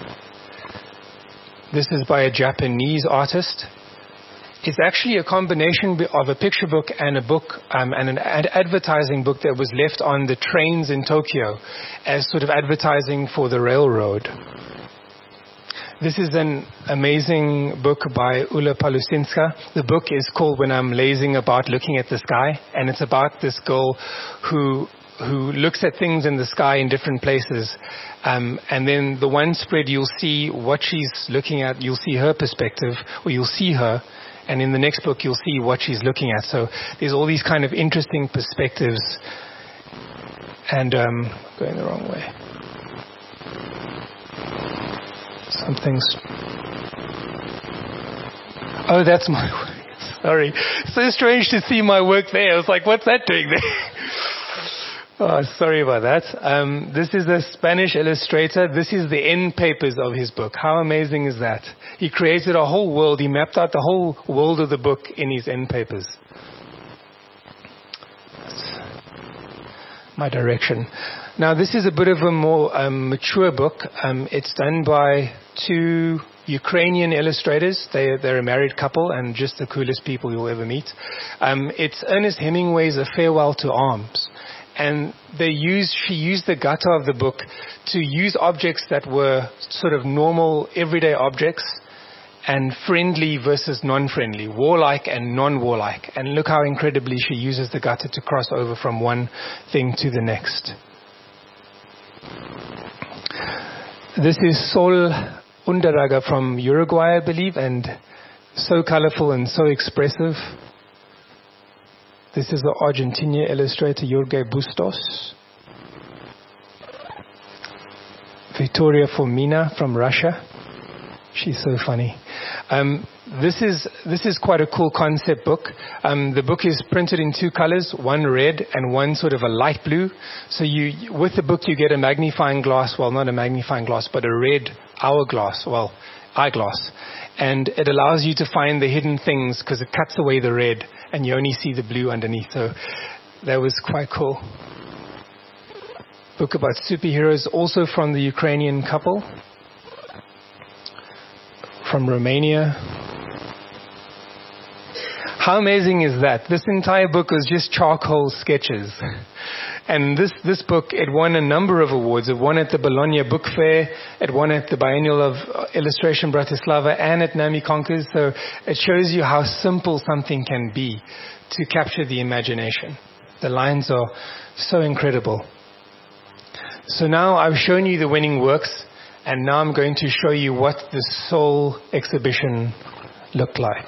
This is by a Japanese artist. It's actually a combination of a picture book and a book and an advertising book that was left on the trains in Tokyo as sort of advertising for the railroad. This is an amazing book by Ula Palusinska. The book is called When I'm Lazing About Looking at the Sky, and it's about this girl who looks at things in the sky in different places. And then the one spread, you'll see what she's looking at. You'll see her perspective, or you'll see her. And in the next book, you'll see what she's looking at. So there's all these kind of interesting perspectives. And going the wrong way. Something's... Oh, that's my... Sorry. So strange to see my work there. I was like, what's that doing there? Oh, sorry about that. This is a Spanish illustrator. This is the end papers of his book. How amazing is that? He created a whole world. He mapped out the whole world of the book in his end papers. My direction. Now, this is a bit of a more mature book. It's done by two Ukrainian illustrators. They're a married couple and just the coolest people you'll ever meet. It's Ernest Hemingway's A Farewell to Arms. And she used the gutter of the book to use objects that were sort of normal, everyday objects, and friendly versus non-friendly, warlike and non-warlike. And look how incredibly she uses the gutter to cross over from one thing to the next. This is Sol Undaraga from Uruguay, I believe, and so colorful and so expressive. This is the Argentinian illustrator Jorge Bustos. Victoria Formina from Russia. She's so funny. This is quite a cool concept book. The book is printed in two colors, one red and one sort of a light blue. So with the book you get a magnifying glass, well, not a magnifying glass, but a red eyeglass. And it allows you to find the hidden things because it cuts away the red and you only see the blue underneath. So that was quite cool. Book about superheroes, also from the Ukrainian couple. From Romania. How amazing is that? This entire book was just charcoal sketches. And this book, it won a number of awards. It won at the Bologna Book Fair, it won at the Biennial of Illustration Bratislava, and at NAMI Conquers. So it shows you how simple something can be to capture the imagination. The lines are so incredible. So now I've shown you the winning works, and now I'm going to show you what the Seoul exhibition looked like.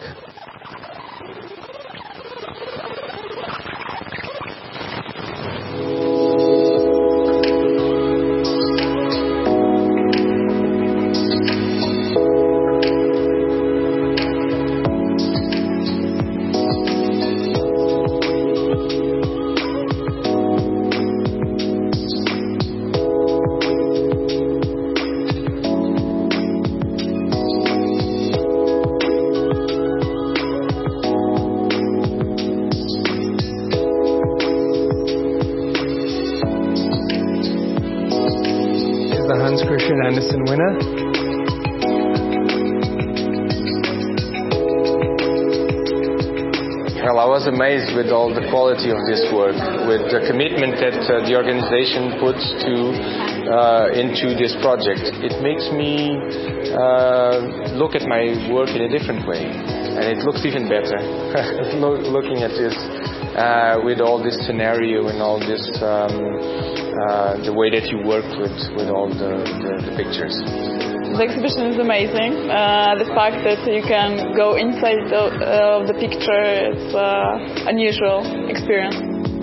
Well, I was amazed with all the quality of this work, with the commitment that the organization puts into this project. It makes me look at my work in a different way, and it looks even better looking at this with all this scenario and all this the way that you worked with all the pictures. The exhibition is amazing. The fact that you can go inside of the picture, it's an unusual experience.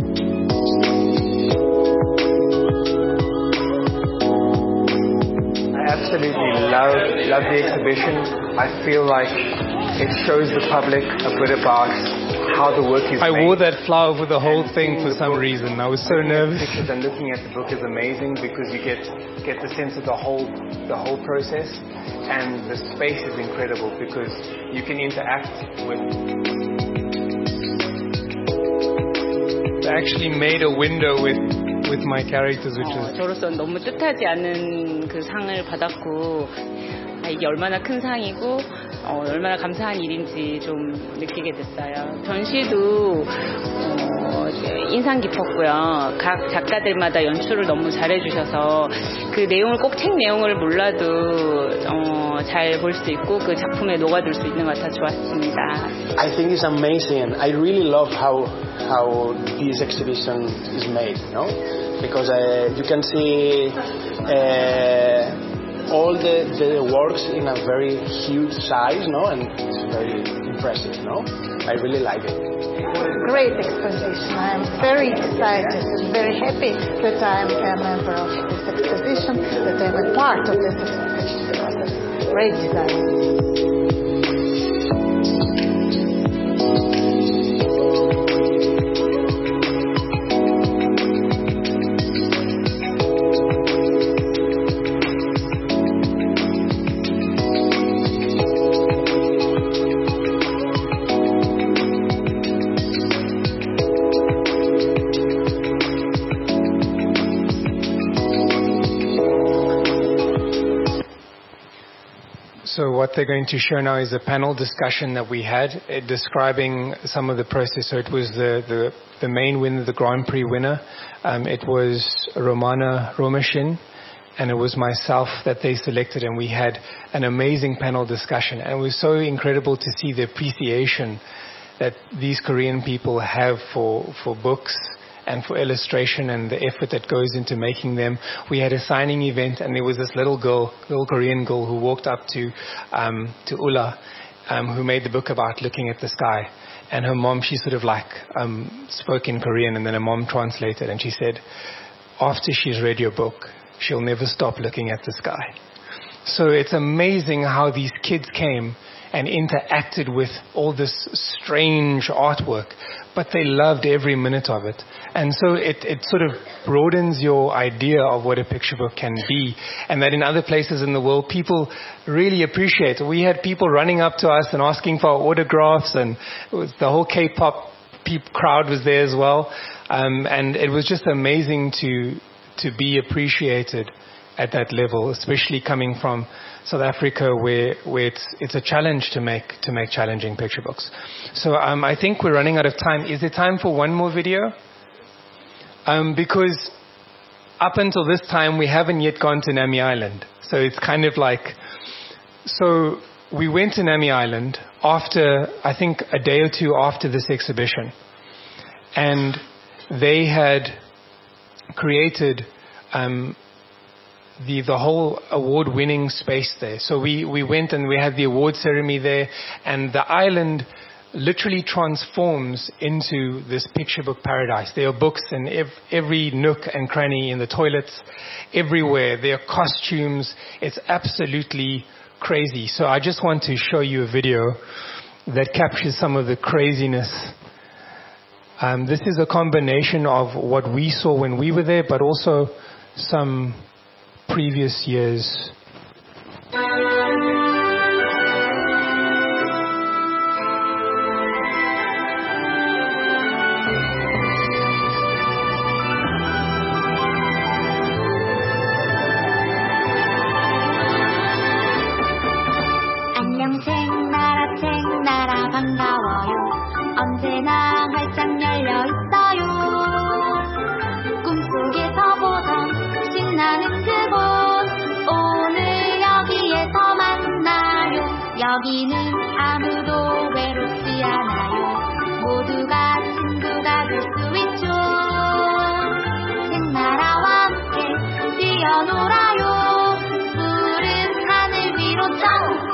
I absolutely love the exhibition. I feel like it shows the public a bit about how the work is made. I wore that flower for the whole thing for some reason. I was so nervous. Pictures and looking at the book is amazing because you get the sense of the whole process, and the space is incredible because you can interact with. I actually made a window with my characters, which is. 저로서 너무 뜻하지 않은 그 상을 받았고 이게 얼마나 큰 상이고 얼마나 감사한 일인지 좀 느끼게 됐어요. 전시도 인상 깊었고요. 각 작가들마다 연출을 너무 잘해주셔서 그 내용을 꼭 책 내용을 몰라도 잘 볼 수 있고 그 작품에 녹아들 수 있는 것 같아 좋았습니다. I think it's amazing. I really love how this exhibition is made, no? Because you can see all the works in a very huge size, no? And it's very impressive, no? I really like it. Great exposition. I'm very excited and very happy that I'm a member of this exhibition, that I'm a part of this exhibition because it's great design. So what they're going to show now is a panel discussion that we had describing some of the process. So it was the main winner, the Grand Prix winner. It was Romana Romashin, and it was myself that they selected, and we had an amazing panel discussion. And it was so incredible to see the appreciation that these Korean people have for books and for illustration and the effort that goes into making them. We had a signing event, and there was this little Korean girl who walked up to Ulla, who made the book about looking at the sky. And her mom, she sort of spoke in Korean, and then her mom translated, and she said, after she's read your book, she'll never stop looking at the sky. So it's amazing how these kids came and interacted with all this strange artwork, but they loved every minute of it. And so it sort of broadens your idea of what a picture book can be, and that in other places in the world, people really appreciate it. We had people running up to us and asking for our autographs, and the whole K-pop crowd was there as well. And it was just amazing to be appreciated at that level, especially coming from South Africa, where it's a challenge to make challenging picture books. So I think we're running out of time. Is there time for one more video? Because up until this time, we haven't yet gone to Nami Island. So it's kind of so we went to Nami Island after, I think, a day or two after this exhibition. And they had created the whole award-winning space there. So we went and we had the award ceremony there, and the island literally transforms into this picture book paradise. There are books in every nook and cranny, in the toilets, everywhere. There are costumes. It's absolutely crazy. So I just want to show you a video that captures some of the craziness. This is a combination of what we saw when we were there, but also some previous years. 안녕 책나라 반가워요. 언제나 활짝 열려 있어요. 꿈속에서 보던 신나는 그곳, 오늘 여기에서 만나요. 여기는 아무도 외롭지 않아요. 모두가 친구가 될 수 있죠. 책나라와 함께 뛰어놀아요. 푸른 하늘 위로 짱!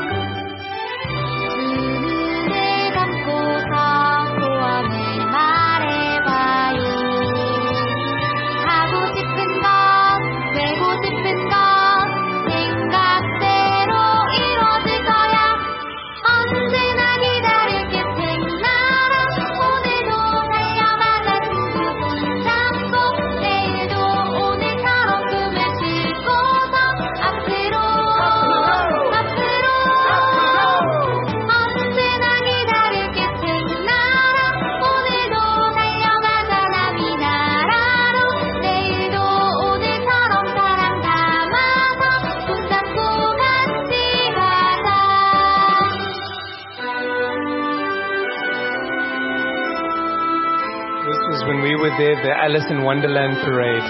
There, the Alice in Wonderland parade.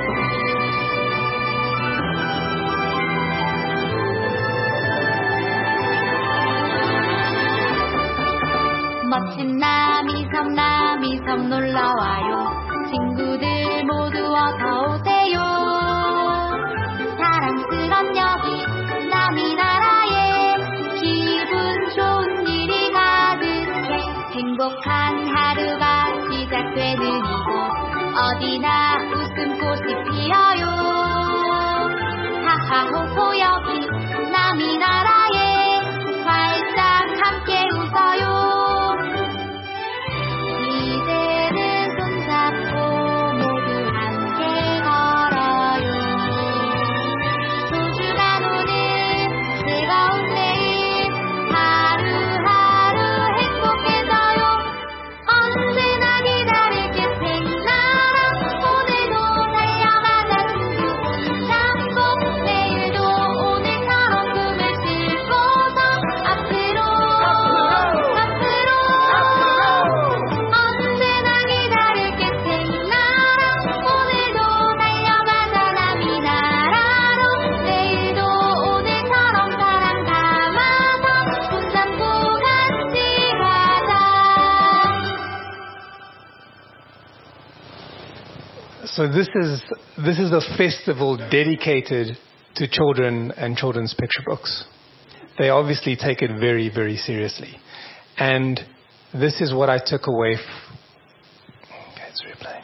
멋진 남이섬 놀러와요. 친구들 모두 어서 오세요. 사랑스런 여기 남이나라에 기분 좋은 일이 가득해. 행복한 하루가 시작되는 이곳, 어디나 웃음꽃이 피어요. 하하호호 여기 남이나라에 활짝 함께 웃어요. 이제는 손잡고 모두 함께 걸어요. 소중한 오늘 즐거운 내일 하루하루 행복해져요. 언제나 기다릴게 책나라. 오늘도 달려가자 친구 손잡고 내일도 오늘처럼 꿈을 So this is a festival dedicated to children and children's picture books. They obviously take it very, very seriously. And this is what I took away. Okay, it's replay.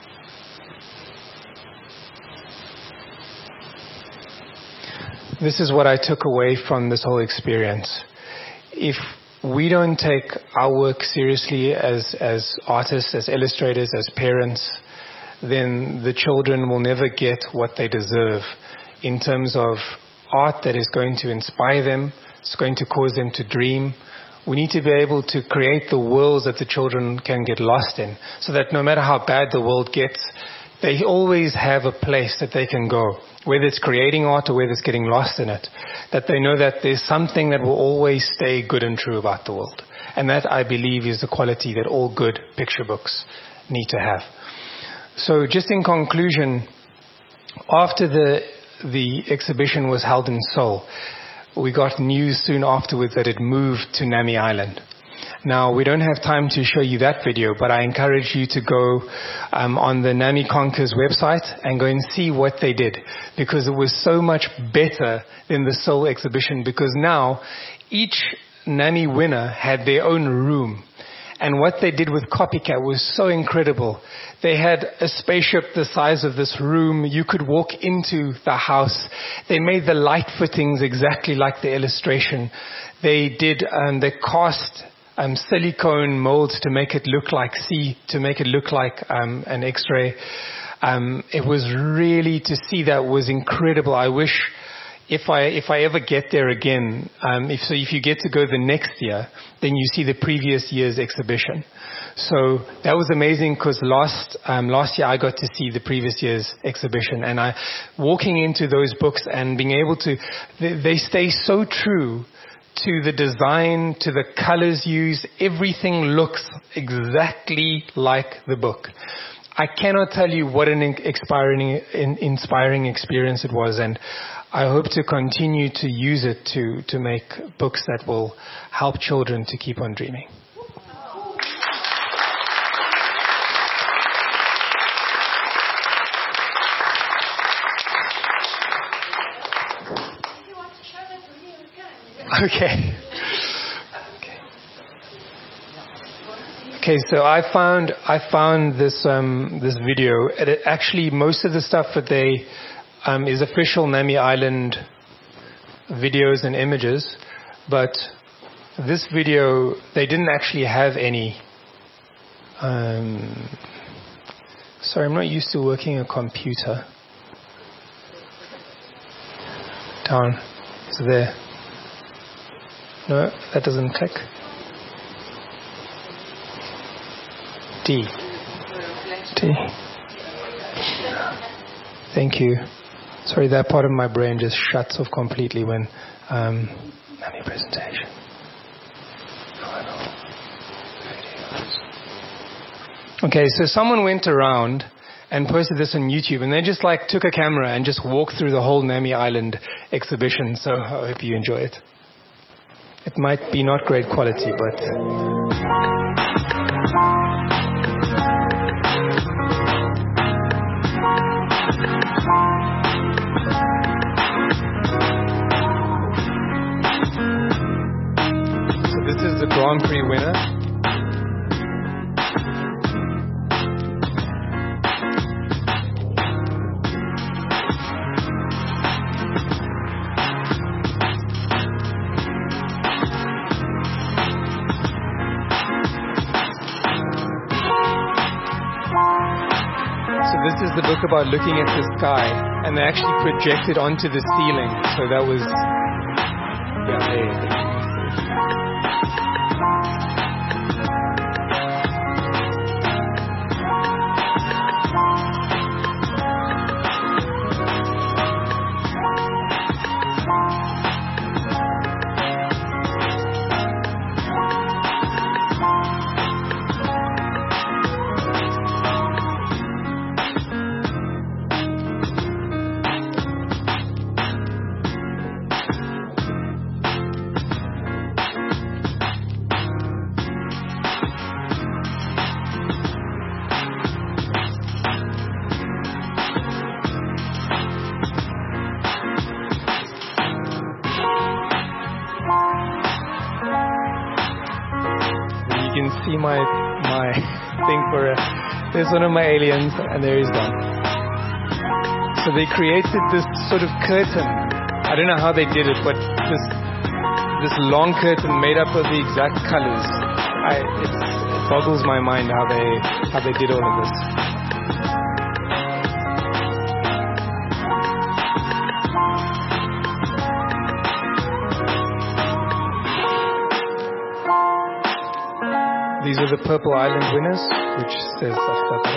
This is what I took away from this whole experience. If we don't take our work seriously as artists, as illustrators, as parents, then the children will never get what they deserve in terms of art that is going to inspire them, it's going to cause them to dream. We need to be able to create the worlds that the children can get lost in, so that no matter how bad the world gets, they always have a place that they can go, whether it's creating art or whether it's getting lost in it, that they know that there's something that will always stay good and true about the world. And that, I believe, is the quality that all good picture books need to have. So just in conclusion, after the exhibition was held in Seoul, we got news soon afterwards that it moved to Nami Island. Now, we don't have time to show you that video, but I encourage you to go on the Nami Conquers website and go and see what they did, because it was so much better than the Seoul exhibition, because now each Nami winner had their own room. And what they did with Copycat was so incredible. They had a spaceship the size of this room. You could walk into the house. They made the light fittings exactly like the illustration. They cast silicone molds to make it look like an X-ray. It was really, to see that was incredible. I wish if I ever get there again, if you get to go the next year, then you see the previous year's exhibition. So that was amazing, because last year I got to see the previous year's exhibition, and walking into those books and being able to, they stay so true to the design, to the colors used. Everything looks exactly like the book. I cannot tell you what an inspiring experience it was, and I hope to continue to use it to make books that will help children to keep on dreaming. Okay, so I found this video. Actually, most of the stuff that they is official Nami Island videos and images, but this video, they didn't actually have any. Sorry, I'm not used to working a computer. Down. It's there. No, that doesn't click. D. Thank you. Sorry, that part of my brain just shuts off completely when Nami presentation. Okay, so someone went around and posted this on YouTube, and they just took a camera and just walked through the whole Nami Island exhibition. So I hope you enjoy it. It might be not great quality, but so this is the Grand Prix winner. This is the book about looking at the sky, and they actually projected onto the ceiling. So that was, my thing for there's one of my aliens, and there he's gone. So they created this sort of curtain. I don't know how they did it, but this long curtain made up of the exact colors. It boggles my mind how they did all of this. These are the Purple Island winners, which says Aftapala.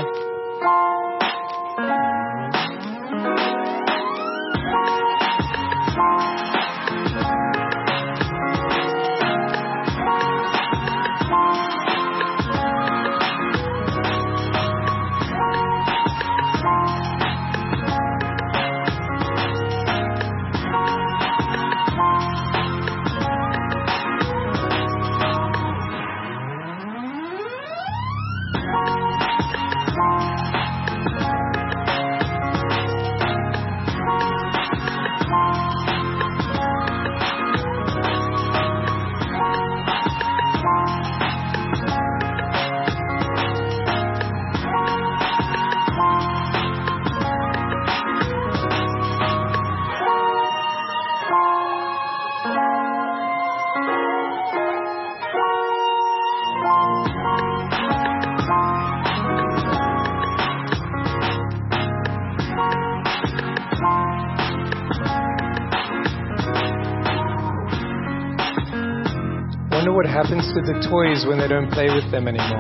What happens to the toys when they don't play with them anymore?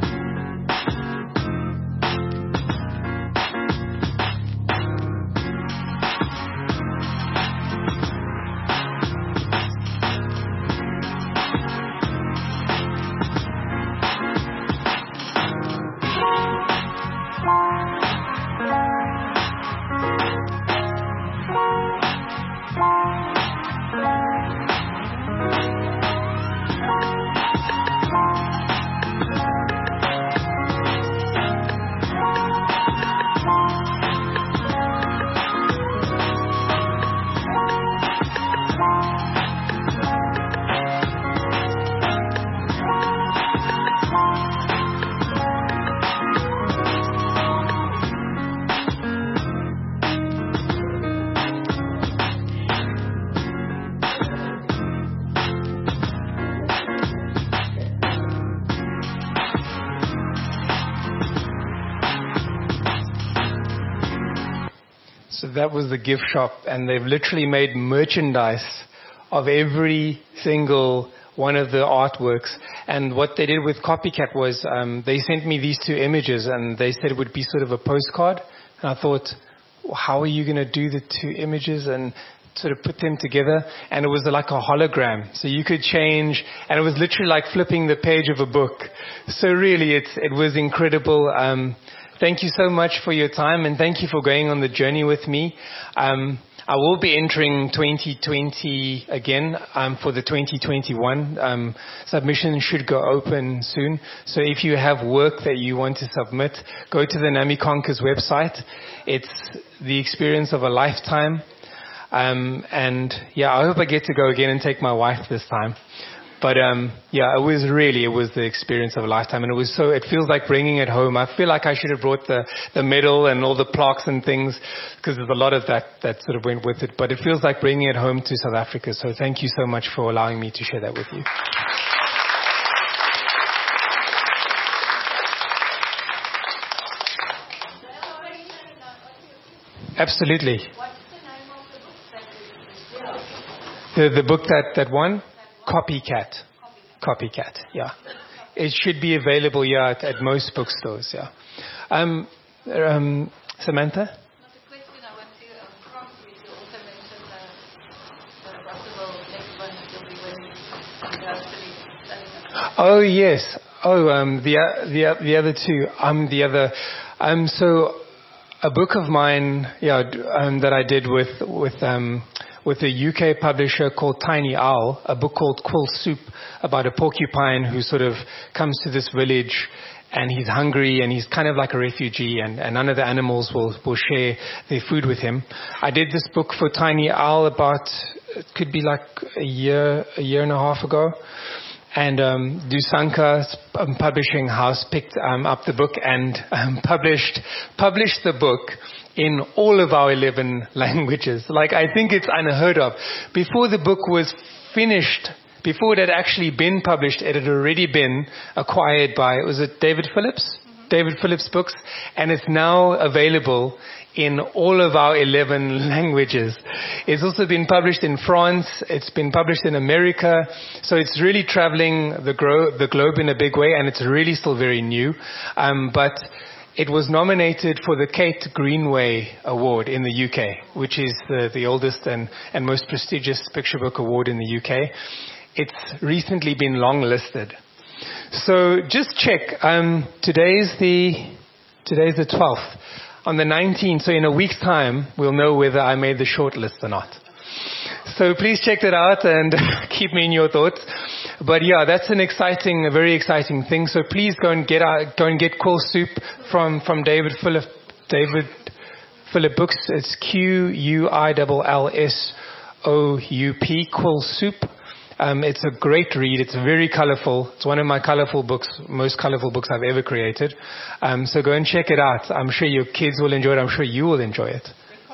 That was the gift shop, and they've literally made merchandise of every single one of the artworks. And what they did with Copycat was they sent me these two images, and they said it would be sort of a postcard. And I thought, well, how are you going to do the two images and sort of put them together? And it was like a hologram, so you could change, and it was literally like flipping the page of a book. So really, it was incredible. Thank you so much for your time, and thank you for going on the journey with me. I will be entering 2020 again for the 2021. Submissions should go open soon. So if you have work that you want to submit, go to the Namiconkers website. It's the experience of a lifetime. And yeah, I hope I get to go again and take my wife this time. But yeah, it was the experience of a lifetime, and it feels like bringing it home. I feel like I should have brought the medal and all the plaques and things, because there's a lot of that sort of went with it. But it feels like bringing it home to South Africa. So thank you so much for allowing me to share that with you. Absolutely. What's the name of the book? The book that won? Copycat, yeah. It should be available, yeah, at most bookstores, yeah. Samantha? Not a question. I want to prompt you to also mention the possible next one that you'll be winning. Oh, yes. Oh, the other two. So a book of mine, yeah, that I did with a UK publisher called Tiny Owl, a book called Quill Soup, about a porcupine who sort of comes to this village, and he's hungry, and he's kind of like a refugee, and none of the animals will share their food with him. I did this book for Tiny Owl about, it could be like a year and a half ago. And Dusanka Publishing House picked up the book and published the book in all of our 11 languages. Like, I think it's unheard of. Before the book was finished, before it had actually been published, it had already been acquired by, was it David Phillips? Mm-hmm. David Phillips Books. And it's now available in all of our 11 languages. It's also been published in France. It's been published in America. So it's really traveling the globe in a big way, and it's really still very new. But it was nominated for the Kate Greenway Award in the UK, which is the oldest and most prestigious picture book award in the UK. It's recently been long-listed. So just check. Today's the 12th. On the 19th, so in a week's time, we'll know whether I made the short list or not. So please check that out and keep me in your thoughts. But yeah, that's a very exciting thing. So please go and get Quill Soup from David Phillips Books. It's QUILLSOUP, Quill Soup. It's a great read. It's very colorful. It's one of my colorful books, most colorful books I've ever created. So go and check it out. I'm sure your kids will enjoy it. I'm sure you will enjoy it.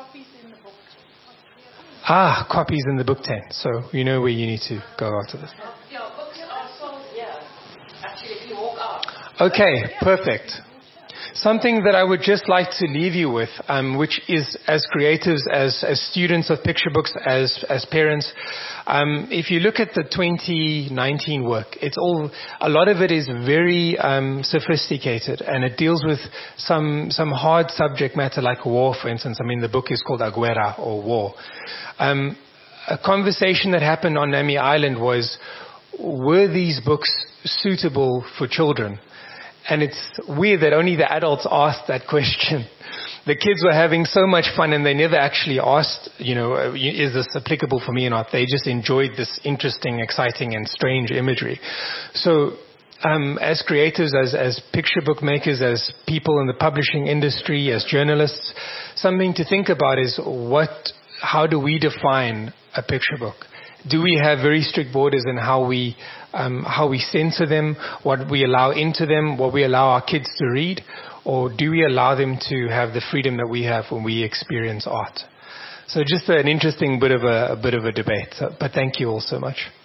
Copies in the book tent. So you know where you need to go after this. Yeah, books are sold here. Actually, if you walk out. Okay, perfect. Something that I would just like to leave you with, which is as creatives, as students of picture books, as parents, if you look at the 2019 work, a lot of it is very sophisticated, and it deals with some hard subject matter like war, for instance. I mean, the book is called Aguera, or War. A conversation that happened on Nami Island was, were these books suitable for children? And it's weird that only the adults asked that question. The kids were having so much fun, and they never actually asked, is this applicable for me or not? They just enjoyed this interesting, exciting, and strange imagery. So as creators, as picture book makers, as people in the publishing industry, as journalists, something to think about is how do we define a picture book? Do we have very strict borders in how we censor them, what we allow into them, what we allow our kids to read, or do we allow them to have the freedom that we have when we experience art? So just an interesting bit of a debate. But thank you all so much.